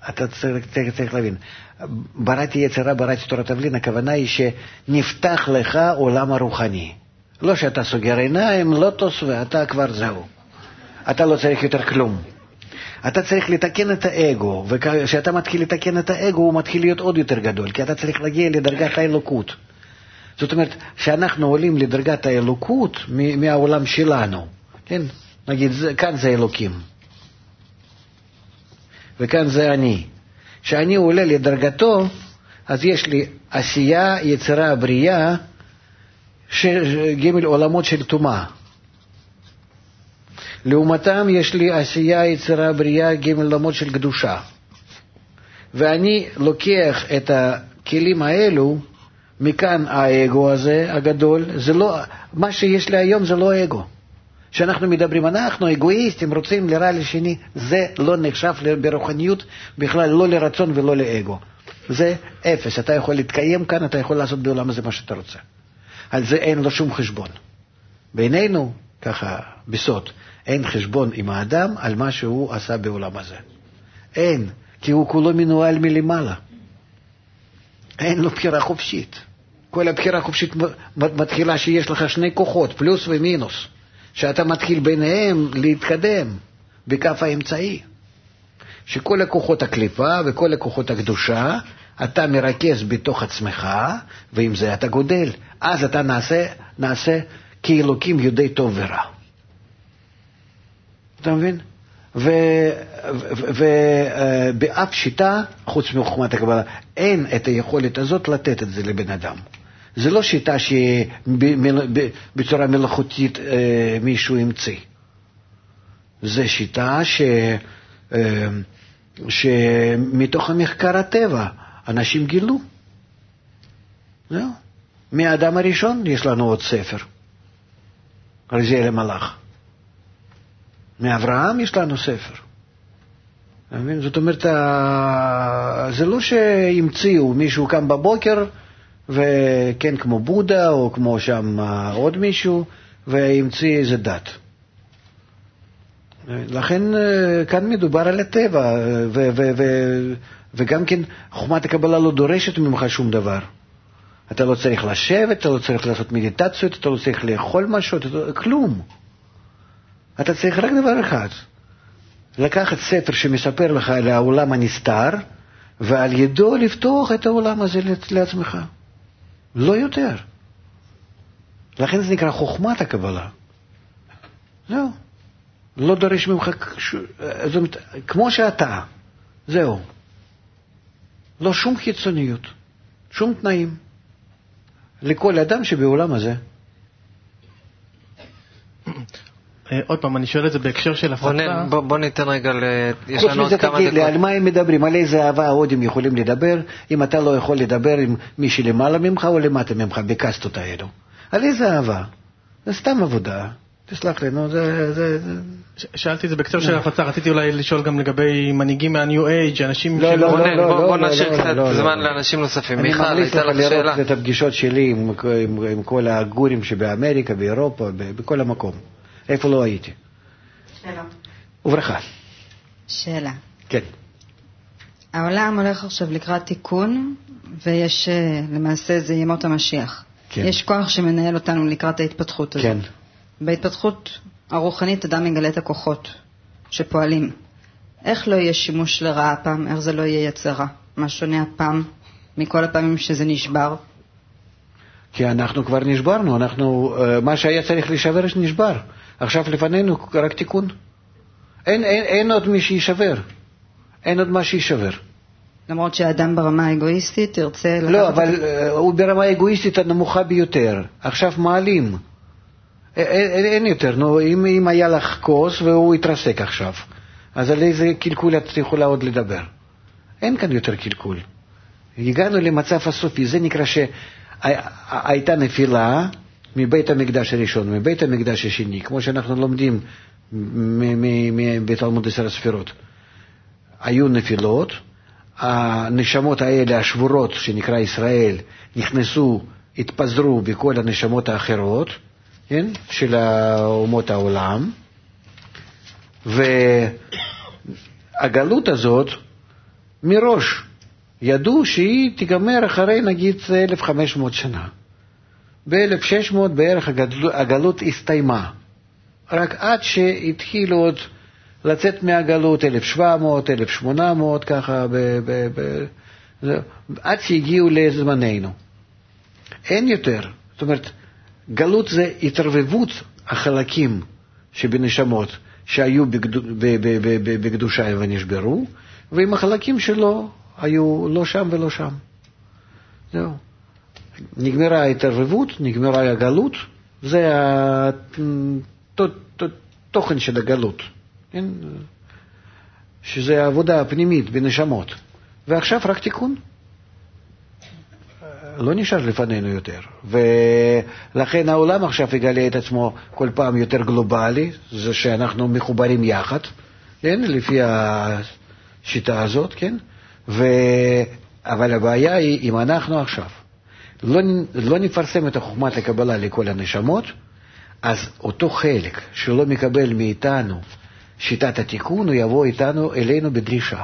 אתה צריך, צריך, צריך להבין. בראתי יצירה, בראתי תורת תבלין, הכוונה היא שנפתח לך עולם הרוחני. לא שאתה סוגר עיניים, לא תוסווה, אתה כבר זהו. אתה לא צריך יותר כלום. אתה צריך לתקן את האגו, וכשאתה מתחיל לתקן את האגו, הוא מתחיל להיות עוד יותר גדול, כי אתה צריך להגיע לדרגת האלוקות. זאת אומרת, שאנחנו עולים לדרגת האלוקות מהעולם שלנו, כן? נגיד, כאן זה אלוקים, וכאן זה אני. כשאני עולה לדרגתו, אז יש לי עשייה, יצירה, בריאה, ג' עולמות של תומה. לעומתם יש לי עשייה, יצירה, בריאה, ג' עולמות של קדושה. ואני לוקח את הכלים האלו, מכאן האגו הזה, הגדול, זה לא, מה שיש לי היום זה לא אגו. שאנחנו מדברים, אנחנו אגואיסטים, רוצים לרע לשני, זה לא נחשב ברוחניות, בכלל לא לרצון ולא לאגו. זה אפס, אתה יכול להתקיים כאן, אתה יכול לעשות בעולם הזה מה שאתה רוצה. על זה אין לו שום חשבון. בינינו, ככה, בסוד, אין חשבון עם האדם על מה שהוא עשה בעולם הזה. אין, כי הוא כולו מנוהל מלמעלה. אין לו בחירה חופשית. כל הבחירה חופשית מתחילה שיש לך שני כוחות, פלוס ומינוס, שאתה מתחיל ביניהם להתקדם בכף האמצעי. שכל הכוחות הקליפה וכל הכוחות הקדושה, אתה מרכז בתוך עצמך, ועם זה אתה גודל. אז אתה נעשה, נעשה כאלוקים יודעי טוב ורע. אתה מבין? ובאף שיטה, חוץ מחוכמת הקבלה, אין את היכולת הזאת לתת את זה לבן אדם. זה לא שיטה שבצורה מלאכותית מישהו המציא. זה שיטה ש... שמתוך המחקר הטבע אנשים גילו. זהו. מהאדם הראשון יש לנו עוד ספר. רזיאל המלאך. מאברהם יש לנו ספר. זאת אומרת, זה לא שהמציאו, מישהו קם בבוקר, וכן כמו בודה, או כמו שם עוד מישהו, והמציא איזה דת. לכן כאן מדובר על הטבע, ו- ו- ו- וגם כן חוכמת הקבלה לא דורשת ממך שום דבר. אתה לא צריך לשבת, אתה לא צריך לעשות מדיטציות, אתה לא צריך לאכול משהו, אתה... כלום. אתה צריך רק דבר אחד, לקחת ספר שמספר לך על העולם הנסתר, ועל ידו לפתוח את העולם הזה לעצמך. לא יותר. לכן זה נקרא חוכמת הקבלה. זהו. לא דורש ממך, זאת אומרת, כמו שאתה, זהו. לא שום חיצוניות, שום תנאים. לכל אדם שבעולם הזה. עוד פעם, אני שואל את זה בהקשר של הפרטה. בוא, בוא ניתן רגע, יש חוץ לנו עוד מזה כמה תגיד דקות. לי, על מה הם מדברים? על איזה אהבה ההודים יכולים לדבר, אם אתה לא יכול לדבר עם מי שלמעלה ממך או למטה ממך, בקסטות האלו. על איזה אהבה? זה סתם עבודה. תסלח לי, נו, זה... זה, זה... ש- שאלתי את זה בקצר של הפצה, רציתי אולי לשאול גם לגבי מנהיגים מהניו אייג', אנשים לא, של... לא, בוא, לא, לא, בוא, לא, בוא לא, נשאיר לא, קצת לא, זמן לא. לאנשים נוספים. אני מיכל, ממליץ הייתה לך לך שאלה? לראות את הפגישות שלי עם, עם, עם כל הגורים שבאמריקה, באירופה, ב- בכל המקום. איפה לא הייתי. שאלה. וברכה. שאלה. כן. העולם הולך עכשיו לקראת תיקון, ויש למעשה זה ימות המשיח. כן. יש כוח שמנהל אותנו לקראת ההתפתחות הזאת. כן. בהתפתחות הרוחנית אדם מגלה את הכוחות שפועלים. איך לא יהיה שימוש לרעה הפעם? איך זה לא יהיה יצרה? מה שונה הפעם מכל הפעמים שזה נשבר? כי אנחנו כבר נשברנו, אנחנו, מה שהיה צריך לשבר נשבר. עכשיו לפנינו רק תיקון. אין, אין, אין עוד מי שישבר. אין עוד מה שישבר. למרות שהאדם ברמה האגואיסטית תרצה... לא, אבל את... הוא ברמה האגואיסטית הנמוכה ביותר. עכשיו מעלים. אין, אין, אין יותר. נו, אם, אם היה לך כוס והוא התרסק עכשיו, אז על איזה קלקול את יכולה עוד לדבר? אין כאן יותר קלקול. הגענו למצב הסופי. זה נקרא שהייתה נפילה מבית המקדש הראשון, מבית המקדש השני, כמו שאנחנו לומדים בתלמוד עשר הספירות. היו נפילות, הנשמות האלה, השבורות, שנקרא ישראל, נכנסו, התפזרו בכל הנשמות האחרות, כן? של אומות העולם, והגלות הזאת מראש ידעו שהיא תיגמר אחרי נגיד אלף וחמש מאות שנה. ב-אלף ושש מאות בערך הגלות, הגלות הסתיימה. רק עד שהתחילו עוד לצאת מהגלות אלף ושבע מאות, אלף ושמונה מאות, ככה, ב- ב- ב- עד שהגיעו לזמננו. אין יותר. זאת אומרת, גלות זה התרבבות החלקים שבנשמות שהיו בקדוש, בקדושה ונשברו, ועם החלקים שלו היו לא שם ולא שם. זהו. נגמרה ההתרבבות, נגמרה הגלות, זה התוכן של הגלות, כן? שזה העבודה הפנימית בנשמות. ועכשיו רק תיקון. לא נשאר לפנינו יותר. ולכן העולם עכשיו יגלה את עצמו כל פעם יותר גלובלי, זה שאנחנו מחוברים יחד, כן? לפי השיטה הזאת, כן? ו... אבל הבעיה היא, אם אנחנו עכשיו לא, לא נפרסם את החוכמת הקבלה לכל הנשמות, אז אותו חלק שלא מקבל מאיתנו שיטת התיקון, הוא יבוא איתנו אלינו בדרישה.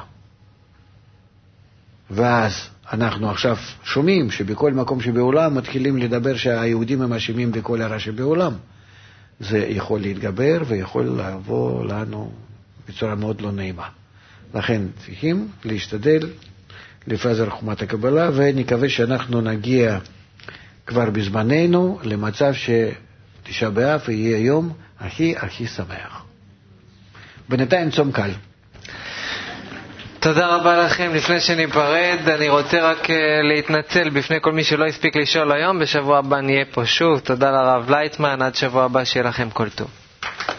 ואז אנחנו עכשיו שומעים שבכל מקום שבעולם מתחילים לדבר שהיהודים הם אשמים בכל הרע שבעולם. זה יכול להתגבר ויכול לבוא לנו בצורה מאוד לא נעימה. לכן צריכים להשתדל לפזר חוכמת הקבלה, ונקווה שאנחנו נגיע כבר בזמננו למצב שתשעה באב יהיה יום הכי הכי שמח. בינתיים צום קל. תודה רבה לכם. לפני שניפרד, אני רוצה רק להתנצל בפני כל מי שלא הספיק לשאול היום. בשבוע הבא נהיה פה שוב. תודה לרב לייטמן. עד שבוע הבא שיהיה לכם כל טוב.